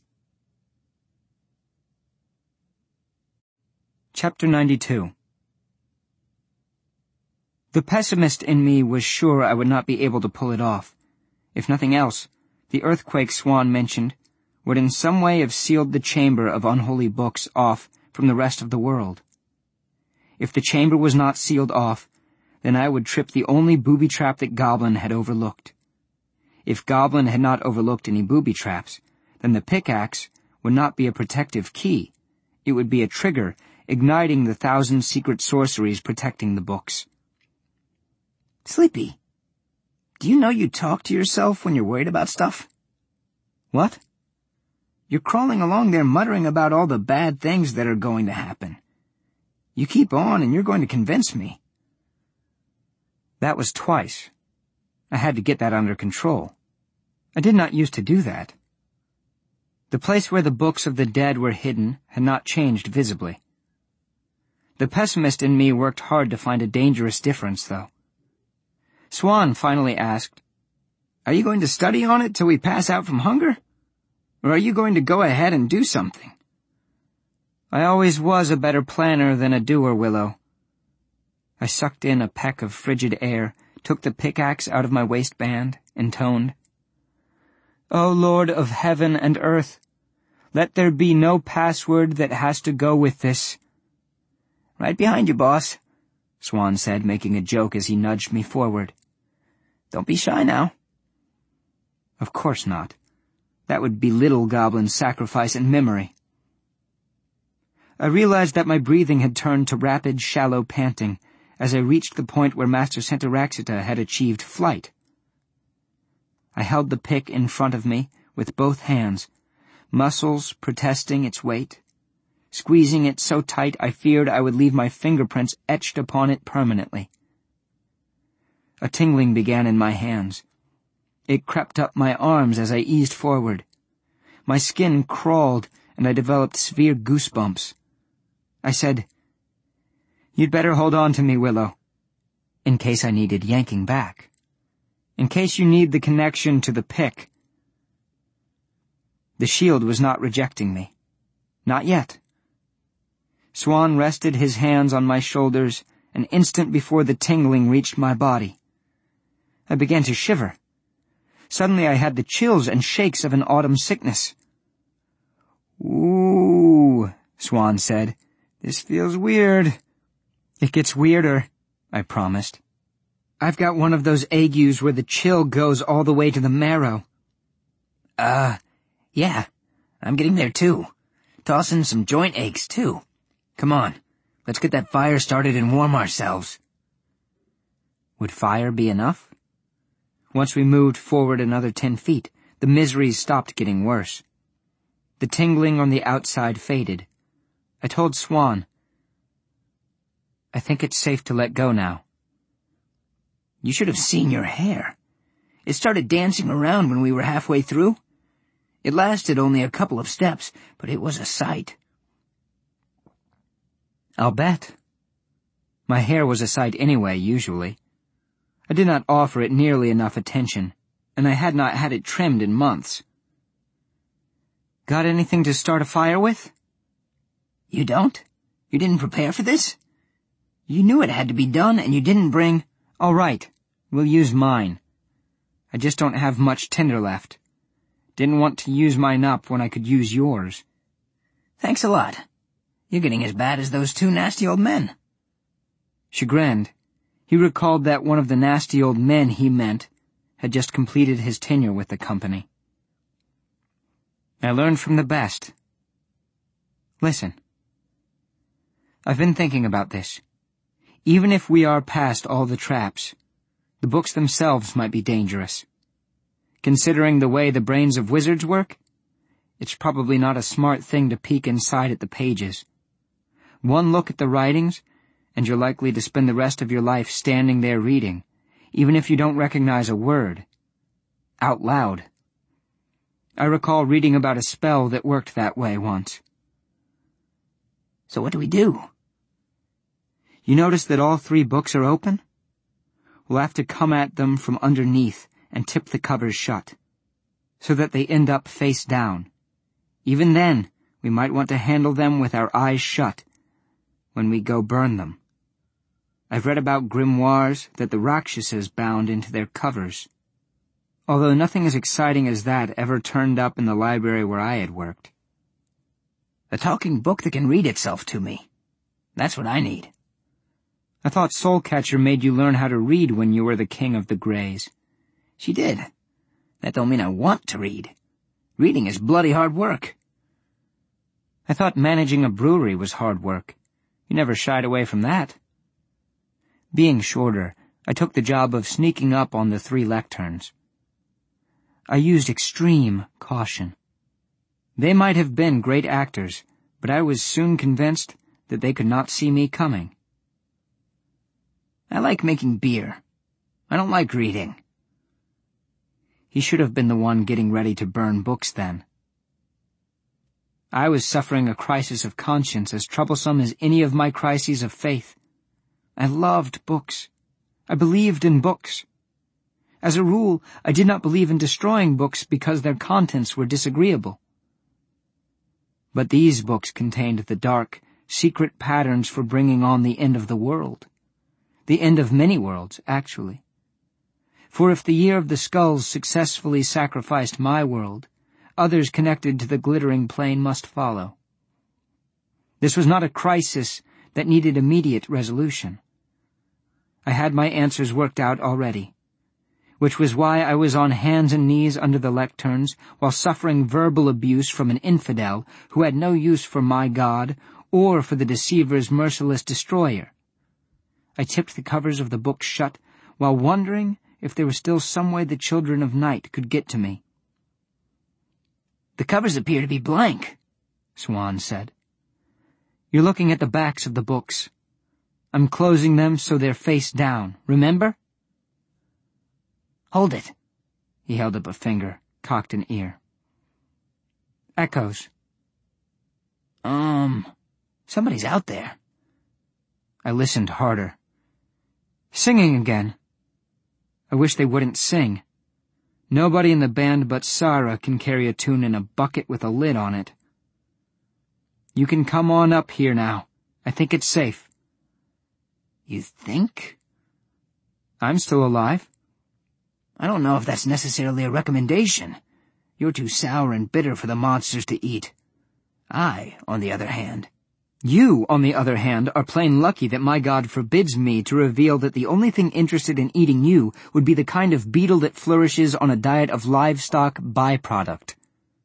Chapter ninety-two. The pessimist in me was sure I would not be able to pull it off. If nothing else, the earthquake Swan mentioned would in some way have sealed the chamber of unholy books off from the rest of the world. If the chamber was not sealed off, then I would trip the only booby trap that Goblin had overlooked. If Goblin had not overlooked any booby traps, then the pickaxe would not be a protective key. It would be a trigger, igniting the thousand secret sorceries protecting the books. "Sleepy, do you know you talk to yourself when you're worried about stuff?" "What?" "You're crawling along there muttering about all the bad things that are going to happen. You keep on and you're going to convince me." That was twice. I had to get that under control. I did not used to do that. The place where the books of the dead were hidden had not changed visibly. The pessimist in me worked hard to find a dangerous difference, though. Swan finally asked, Are you going to study on it till we pass out from hunger? Or are you going to go ahead and do something? I always was a better planner than a doer, Willow. I sucked in a peck of frigid air, took the pickaxe out of my waistband, intoned, O Lord of heaven and earth, let there be no password that has to go with this. Right behind you, boss, Swan said, making a joke as he nudged me forward. Don't be shy now. Of course not. That would belittle Goblin's sacrifice and memory. I realized that my breathing had turned to rapid, shallow panting as I reached the point where Master Centauraxita had achieved flight. I held the pick in front of me with both hands, muscles protesting its weight, squeezing it so tight I feared I would leave my fingerprints etched upon it permanently. A tingling began in my hands. It crept up my arms as I eased forward. My skin crawled, and I developed severe goosebumps. I said, You'd better hold on to me, Willow, in case I needed yanking back, in case you need the connection to the pick. The shield was not rejecting me. Not yet. Swan rested his hands on my shoulders an instant before the tingling reached my body. I began to shiver. Suddenly I had the chills and shakes of an autumn sickness. Ooh, Swan said. This feels weird. It gets weirder, I promised. I've got one of those agues where the chill goes all the way to the marrow. Uh, yeah, I'm getting there too. Tossing some joint aches too. Come on, let's get that fire started and warm ourselves. Would fire be enough? Once we moved forward another ten feet, the miseries stopped getting worse. The tingling on the outside faded. I told Swan, I think it's safe to let go now. You should have seen your hair. It started dancing around when we were halfway through. It lasted only a couple of steps, but it was a sight. I'll bet. My hair was a sight anyway, usually. I did not offer it nearly enough attention, and I had not had it trimmed in months. Got anything to start a fire with? You don't? You didn't prepare for this? You knew it had to be done, and you didn't bring... All right, we'll use mine. I just don't have much tinder left. Didn't want to use mine up when I could use yours. Thanks a lot. You're getting as bad as those two nasty old men. Chagrined, he recalled that one of the nasty old men he meant had just completed his tenure with the company. I learned from the best. Listen. I've been thinking about this. Even if we are past all the traps, the books themselves might be dangerous. Considering the way the brains of wizards work, it's probably not a smart thing to peek inside at the pages. One look at the writings, and you're likely to spend the rest of your life standing there reading, even if you don't recognize a word. Out loud. I recall reading about a spell that worked that way once. So what do we do? You notice that all three books are open? We'll have to come at them from underneath and tip the covers shut, so that they end up face down. Even then, we might want to handle them with our eyes shut when we go burn them. I've read about grimoires that the Rakshasas bound into their covers, although nothing as exciting as that ever turned up in the library where I had worked. A talking book that can read itself to me. That's what I need. I thought Soulcatcher made you learn how to read when you were the king of the Greys. She did. That don't mean I want to read. Reading is bloody hard work. I thought managing a brewery was hard work. You never shied away from that. Being shorter, I took the job of sneaking up on the three lecterns. I used extreme caution. They might have been great actors, but I was soon convinced that they could not see me coming. I like making beer. I don't like reading. He should have been the one getting ready to burn books then. I was suffering a crisis of conscience as troublesome as any of my crises of faith. I loved books. I believed in books. As a rule, I did not believe in destroying books because their contents were disagreeable. But these books contained the dark, secret patterns for bringing on the end of the world. The end of many worlds, actually. For if the Year of the Skulls successfully sacrificed my world, others connected to the glittering plane must follow. This was not a crisis that needed immediate resolution. I had my answers worked out already, which was why I was on hands and knees under the lecterns while suffering verbal abuse from an infidel who had no use for my God or for the deceiver's merciless destroyer. I tipped the covers of the book shut while wondering if there was still some way the children of night could get to me. "The covers appear to be blank," Swan said. "You're looking at the backs of the books. I'm closing them so they're face down, remember?" "Hold it." He held up a finger, cocked an ear. "Echoes." Um, somebody's out there." I listened harder. "Singing again. I wish they wouldn't sing. Nobody in the band but Sarah can carry a tune in a bucket with a lid on it. You can come on up here now. I think it's safe." "You think?" "I'm still alive." "I don't know if that's necessarily a recommendation. You're too sour and bitter for the monsters to eat. I, on the other hand..." "You, on the other hand, are plain lucky that my God forbids me to reveal that the only thing interested in eating you would be the kind of beetle that flourishes on a diet of livestock byproduct."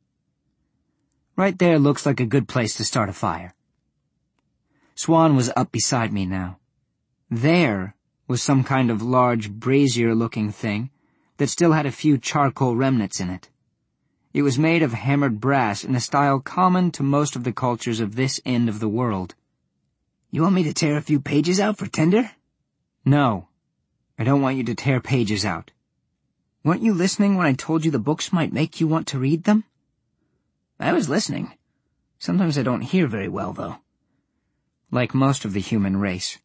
Right there looks like a good place to start a fire. Swan was up beside me now. There was some kind of large brazier-looking thing that still had a few charcoal remnants in it. It was made of hammered brass in a style common to most of the cultures of this end of the world. "You want me to tear a few pages out for tinder?" "No, I don't want you to tear pages out. Weren't you listening when I told you the books might make you want to read them?" "I was listening. Sometimes I don't hear very well, though." Like most of the human race.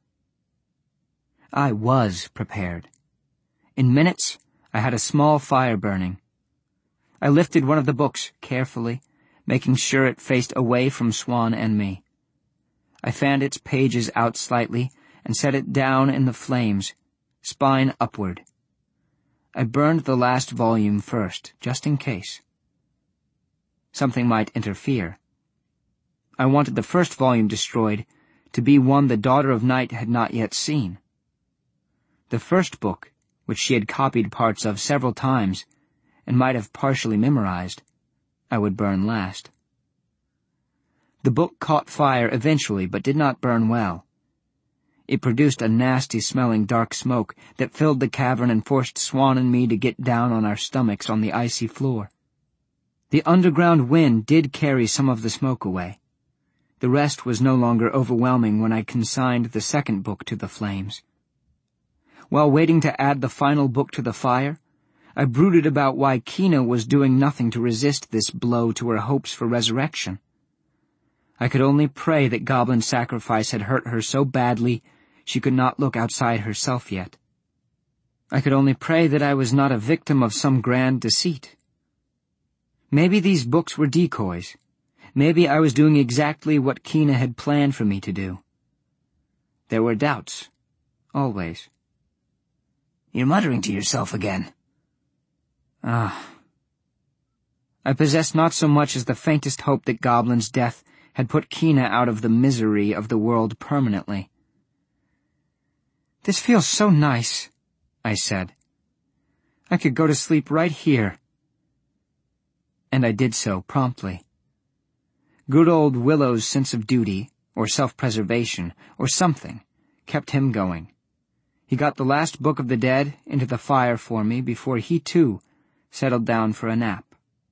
I was prepared. In minutes, I had a small fire burning. I lifted one of the books carefully, making sure it faced away from Swan and me. I fanned its pages out slightly and set it down in the flames, spine upward. I burned the last volume first, just in case. Something might interfere. I wanted the first volume destroyed to be one the Daughter of Night had not yet seen. The first book, which she had copied parts of several times, and might have partially memorized, I would burn last. The book caught fire eventually, but did not burn well. It produced a nasty-smelling dark smoke that filled the cavern and forced Swan and me to get down on our stomachs on the icy floor. The underground wind did carry some of the smoke away. The rest was no longer overwhelming when I consigned the second book to the flames. While waiting to add the final book to the fire, I brooded about why Kina was doing nothing to resist this blow to her hopes for resurrection. I could only pray that goblin sacrifice had hurt her so badly she could not look outside herself yet. I could only pray that I was not a victim of some grand deceit. Maybe these books were decoys. Maybe I was doing exactly what Kina had planned for me to do. There were doubts. Always. "You're muttering to yourself again." Ah. I possessed not so much as the faintest hope that Goblin's death had put Kina out of the misery of the world permanently. "This feels so nice," I said. "I could go to sleep right here." And I did so promptly. Good old Willow's sense of duty, or self-preservation, or something, kept him going. He got the last book of the dead into the fire for me before he, too, settled down for a nap.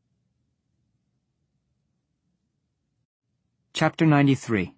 Chapter ninety-three.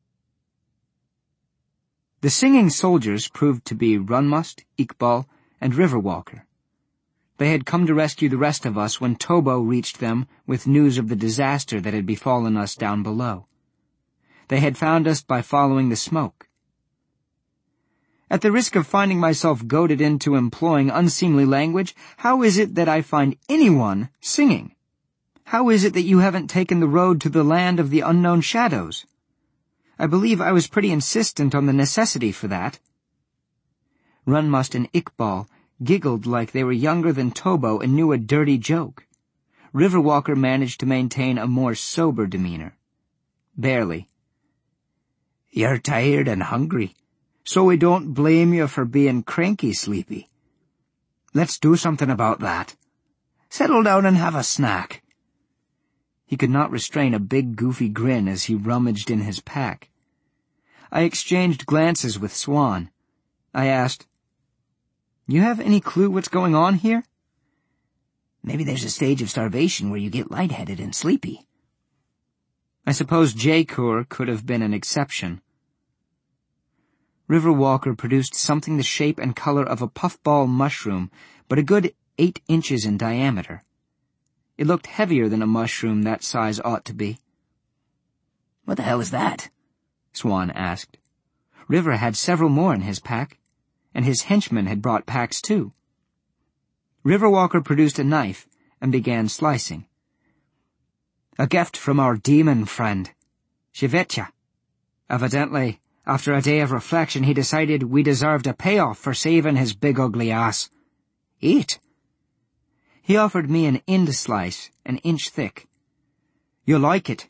The singing soldiers proved to be Runmust, Iqbal, and Riverwalker. They had come to rescue the rest of us when Tobo reached them with news of the disaster that had befallen us down below. They had found us by following the smoke. At the risk of finding myself goaded into employing unseemly language, how is it that I find anyone singing? How is it that you haven't taken the road to the land of the unknown shadows? I believe I was pretty insistent on the necessity for that. Runmust and Iqbal giggled like they were younger than Tobo and knew a dirty joke. Riverwalker managed to maintain a more sober demeanor. Barely. You're tired and hungry, so we don't blame you for being cranky, Sleepy. Let's do something about that. Settle down and have a snack. He could not restrain a big goofy grin as he rummaged in his pack. I exchanged glances with Swan. I asked, "You have any clue what's going on here?" Maybe there's a stage of starvation where you get lightheaded and sleepy. I suppose J-Kur could have been an exception. Riverwalker produced something the shape and color of a puffball mushroom, but a good eight inches in diameter. It looked heavier than a mushroom that size ought to be. "What the hell is that?" Swan asked. River had several more in his pack, and his henchmen had brought packs too. Riverwalker produced a knife and began slicing. "A gift from our demon friend, Shivetya. Evidently, after a day of reflection, he decided we deserved a payoff for saving his big ugly ass. Eat." He offered me an end slice, an inch thick. "You'll like it."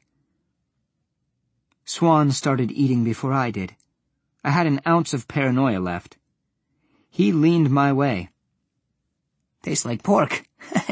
Swan started eating before I did. I had an ounce of paranoia left. He leaned my way. "Tastes like pork."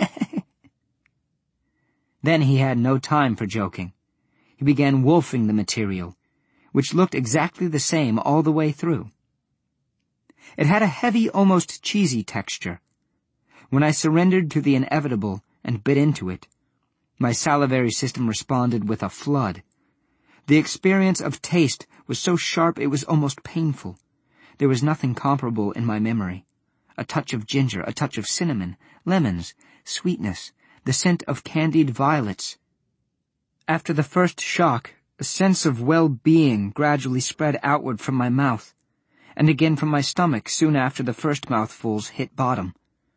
Then he had no time for joking. He began wolfing the material, which looked exactly the same all the way through. It had a heavy, almost cheesy texture. When I surrendered to the inevitable and bit into it, my salivary system responded with a flood. The experience of taste was so sharp it was almost painful. There was nothing comparable in my memory. A touch of ginger, a touch of cinnamon, lemons, sweetness, the scent of candied violets. After the first shock, a sense of well-being gradually spread outward from my mouth, and again from my stomach soon after the first mouthfuls hit bottom.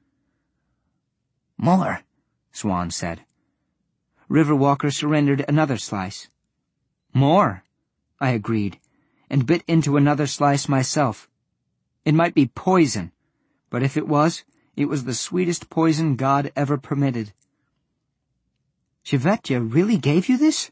"More," Swan said. Riverwalker surrendered another slice. "More," I agreed, and bit into another slice myself. It might be poison, but if it was, it was the sweetest poison God ever permitted. "Shivetya really gave you this?"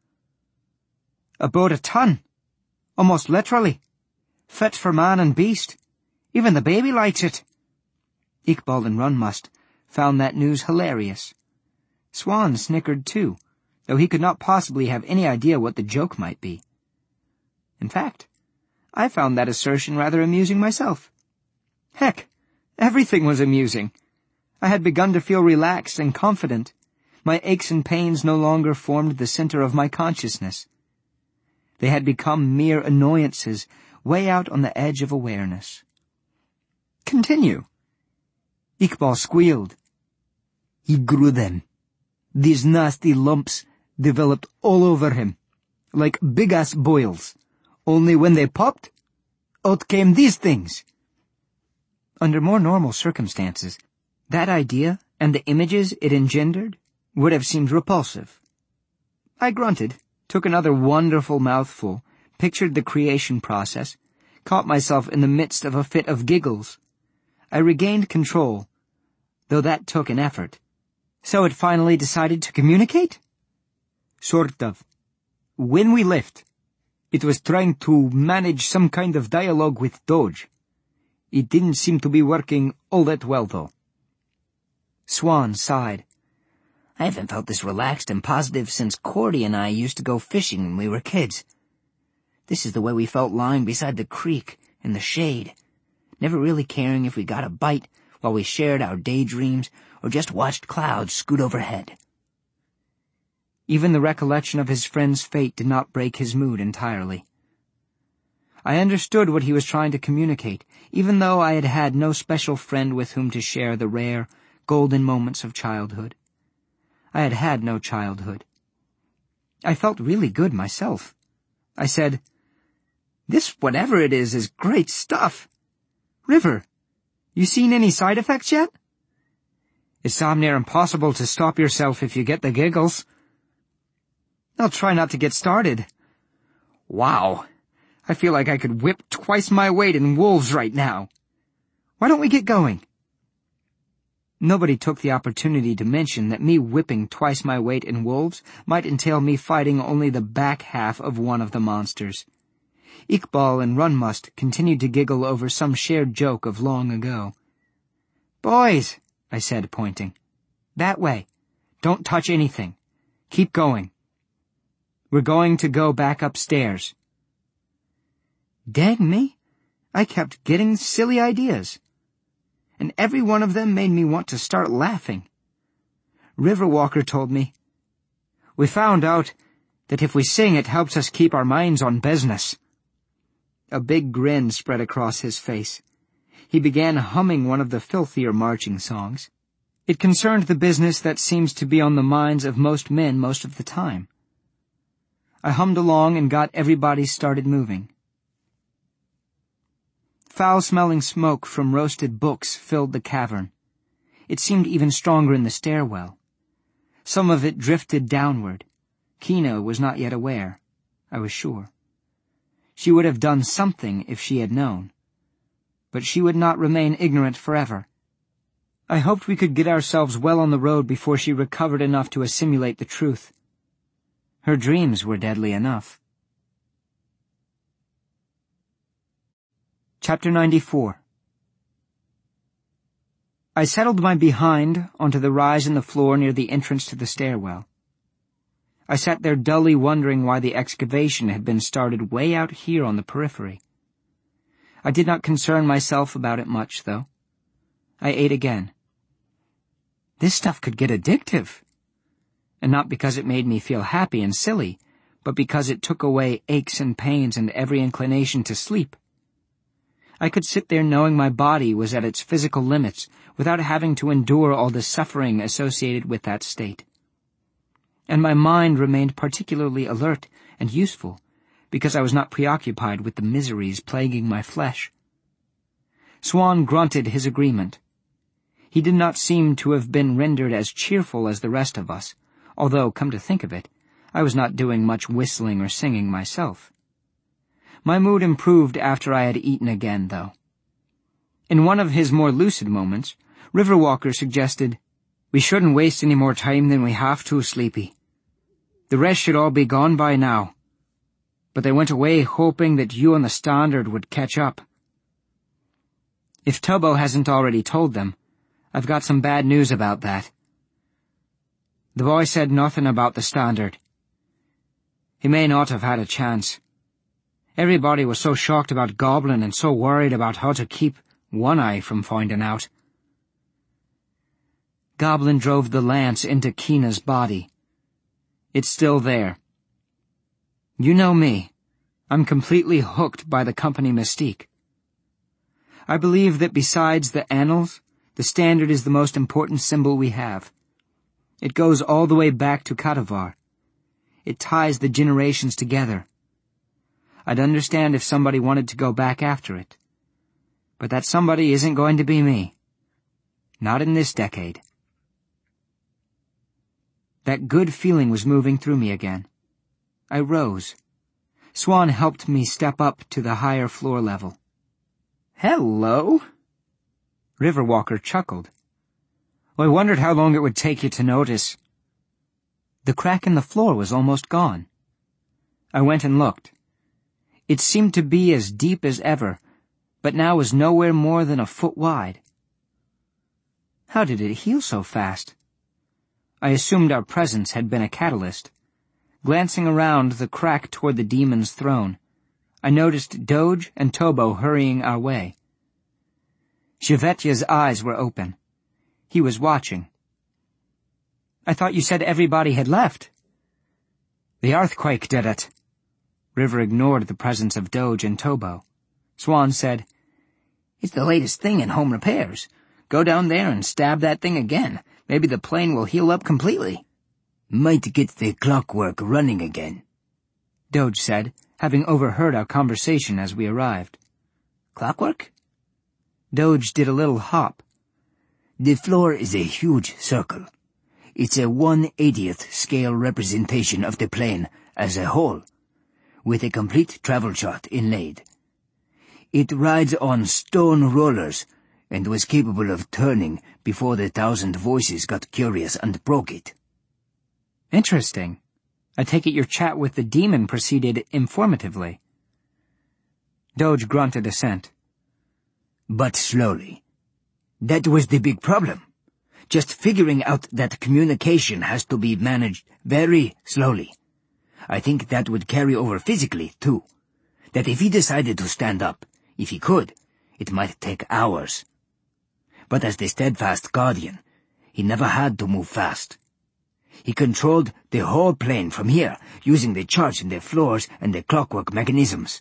"About a ton. Almost literally. Fit for man and beast. Even the baby likes it." Iqbal and Runmust found that news hilarious. Swan snickered too, though he could not possibly have any idea what the joke might be. In fact, I found that assertion rather amusing myself. Heck, everything was amusing. I had begun to feel relaxed and confident. My aches and pains no longer formed the center of my consciousness. They had become mere annoyances, way out on the edge of awareness. "Continue." Iqbal squealed. "He grew them. These nasty lumps developed all over him, like big-ass boils. Only when they popped, out came these things." Under more normal circumstances, that idea and the images it engendered would have seemed repulsive. I grunted, took another wonderful mouthful, pictured the creation process, caught myself in the midst of a fit of giggles. I regained control, though that took an effort. "So it finally decided to communicate?" "Sort of. When we left, it was trying to manage some kind of dialogue with Doge. It didn't seem to be working all that well, though." Swan sighed. "I haven't felt this relaxed and positive since Cordy and I used to go fishing when we were kids. This is the way we felt lying beside the creek in the shade, never really caring if we got a bite while we shared our daydreams or just watched clouds scoot overhead." Even the recollection of his friend's fate did not break his mood entirely. I understood what he was trying to communicate, even though I had had no special friend with whom to share the rare, golden moments of childhood. I had had no childhood. I felt really good myself. I said, "This whatever it is is great stuff. River, you seen any side effects yet? It's damn near impossible to stop yourself if you get the giggles. I'll try not to get started. Wow, I feel like I could whip twice my weight in wolves right now. Why don't we get going? Nobody took the opportunity to mention that me whipping twice my weight in wolves might entail me fighting only the back half of one of the monsters. Iqbal and Runmust continued to giggle over some shared joke of long ago. "Boys," I said, pointing. "That way. Don't touch anything. Keep going. We're going to go back upstairs." Dang me, I kept getting silly ideas, and every one of them made me want to start laughing. Riverwalker told me, "We found out that if we sing it helps us keep our minds on business." A big grin spread across his face. He began humming one of the filthier marching songs. It concerned the business that seems to be on the minds of most men most of the time. I hummed along and got everybody started moving. Foul-smelling smoke from roasted books filled the cavern. It seemed even stronger in the stairwell. Some of it drifted downward. Kina was not yet aware, I was sure. She would have done something if she had known. But she would not remain ignorant forever. I hoped we could get ourselves well on the road before she recovered enough to assimilate the truth. Her dreams were deadly enough. Chapter ninety-four. I settled my behind onto the rise in the floor near the entrance to the stairwell. I sat there dully wondering why the excavation had been started way out here on the periphery. I did not concern myself about it much, though. I ate again. This stuff could get addictive. And not because it made me feel happy and silly, but because it took away aches and pains and every inclination to sleep. I could sit there knowing my body was at its physical limits without having to endure all the suffering associated with that state. And my mind remained particularly alert and useful because I was not preoccupied with the miseries plaguing my flesh. Swan grunted his agreement. He did not seem to have been rendered as cheerful as the rest of us, although, come to think of it, I was not doing much whistling or singing myself. My mood improved after I had eaten again, though. In one of his more lucid moments, Riverwalker suggested, "We shouldn't waste any more time than we have to, Sleepy. The rest should all be gone by now. But they went away hoping that you and the Standard would catch up." If Tobo hasn't already told them, I've got some bad news about that. The boy said nothing about the Standard. He may not have had a chance. Everybody was so shocked about Goblin and so worried about how to keep One Eye from finding out. Goblin drove the lance into Kina's body. It's still there. You know me. I'm completely hooked by the company mystique. I believe that besides the annals, the Standard is the most important symbol we have. It goes all the way back to Kadavar. It ties the generations together. I'd understand if somebody wanted to go back after it. But that somebody isn't going to be me. Not in this decade. That good feeling was moving through me again. I rose. Swan helped me step up to the higher floor level. "Hello?" Riverwalker chuckled. "I wondered how long it would take you to notice." The crack in the floor was almost gone. I went and looked. It seemed to be as deep as ever, but now was nowhere more than a foot wide. How did it heal so fast? I assumed our presence had been a catalyst. Glancing around the crack toward the demon's throne, I noticed Doge and Tobo hurrying our way. Shvetya's eyes were open. He was watching. "I thought you said everybody had left." "The earthquake did it." River ignored the presence of Doge and Tobo. Swan said, "It's the latest thing in home repairs. Go down there and stab that thing again. Maybe the plane will heal up completely." "Might get the clockwork running again," Doge said, having overheard our conversation as we arrived. "Clockwork?" Doge did a little hop. The floor is a huge circle. It's a one-eightieth scale representation of the plane as a whole, with a complete travel chart inlaid. It rides on stone rollers and was capable of turning before the thousand voices got curious and broke it. Interesting. I take it your chat with the demon proceeded informatively. Doge grunted assent. But slowly. That was the big problem. Just figuring out that communication has to be managed very slowly. I think that would carry over physically, too. That if he decided to stand up, if he could, it might take hours. But as the steadfast guardian, he never had to move fast. He controlled the whole plane from here, using the charts in the floors and the clockwork mechanisms.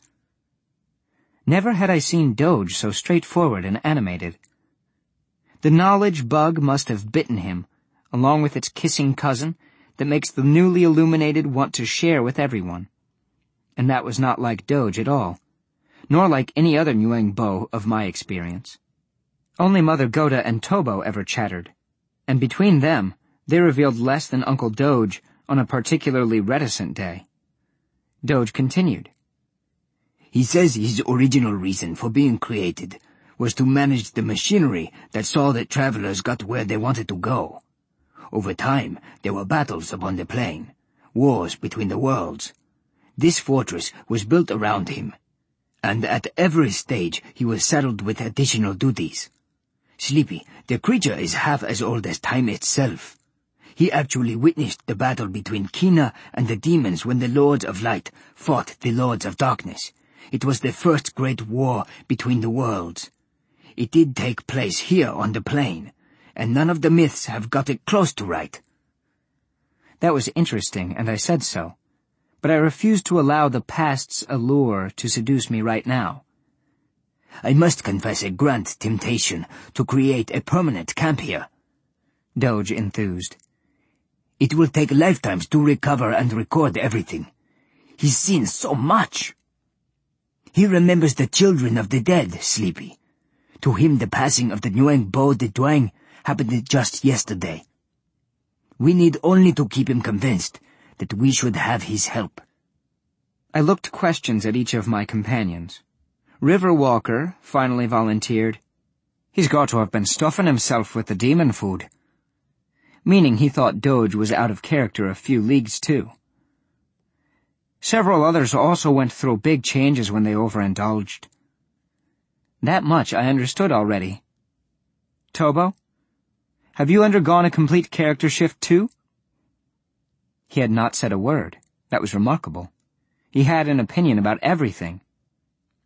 Never had I seen Doge so straightforward and animated. The knowledge bug must have bitten him, along with its kissing cousin, that makes the newly illuminated want to share with everyone. And that was not like Doge at all, nor like any other Nuangbo of my experience. Only Mother Goda and Tobo ever chattered, and between them, they revealed less than Uncle Doge on a particularly reticent day. Doge continued. He says his original reason for being created was to manage the machinery that saw that travelers got where they wanted to go. Over time, there were battles upon the plane, wars between the worlds. This fortress was built around him, and at every stage he was saddled with additional duties. Sleepy, the creature is half as old as time itself. He actually witnessed the battle between Kina and the demons when the Lords of Light fought the Lords of Darkness. It was the first great war between the worlds. It did take place here on the plane, and none of the myths have got it close to right. That was interesting, and I said so, but I refused to allow the past's allure to seduce me right now. I must confess a grand temptation to create a permanent camp here, Doge enthused. It will take lifetimes to recover and record everything. He's seen so much. He remembers the children of the dead, Sleepy. To him the passing of the Nuangbo de Duang happened just yesterday. We need only to keep him convinced that we should have his help. I looked questions at each of my companions. River Walker finally volunteered. He's got to have been stuffing himself with the demon food. Meaning he thought Doge was out of character a few leagues too. Several others also went through big changes when they overindulged. That much I understood already. Tobo, have you undergone a complete character shift too? He had not said a word. That was remarkable. He had an opinion about everything,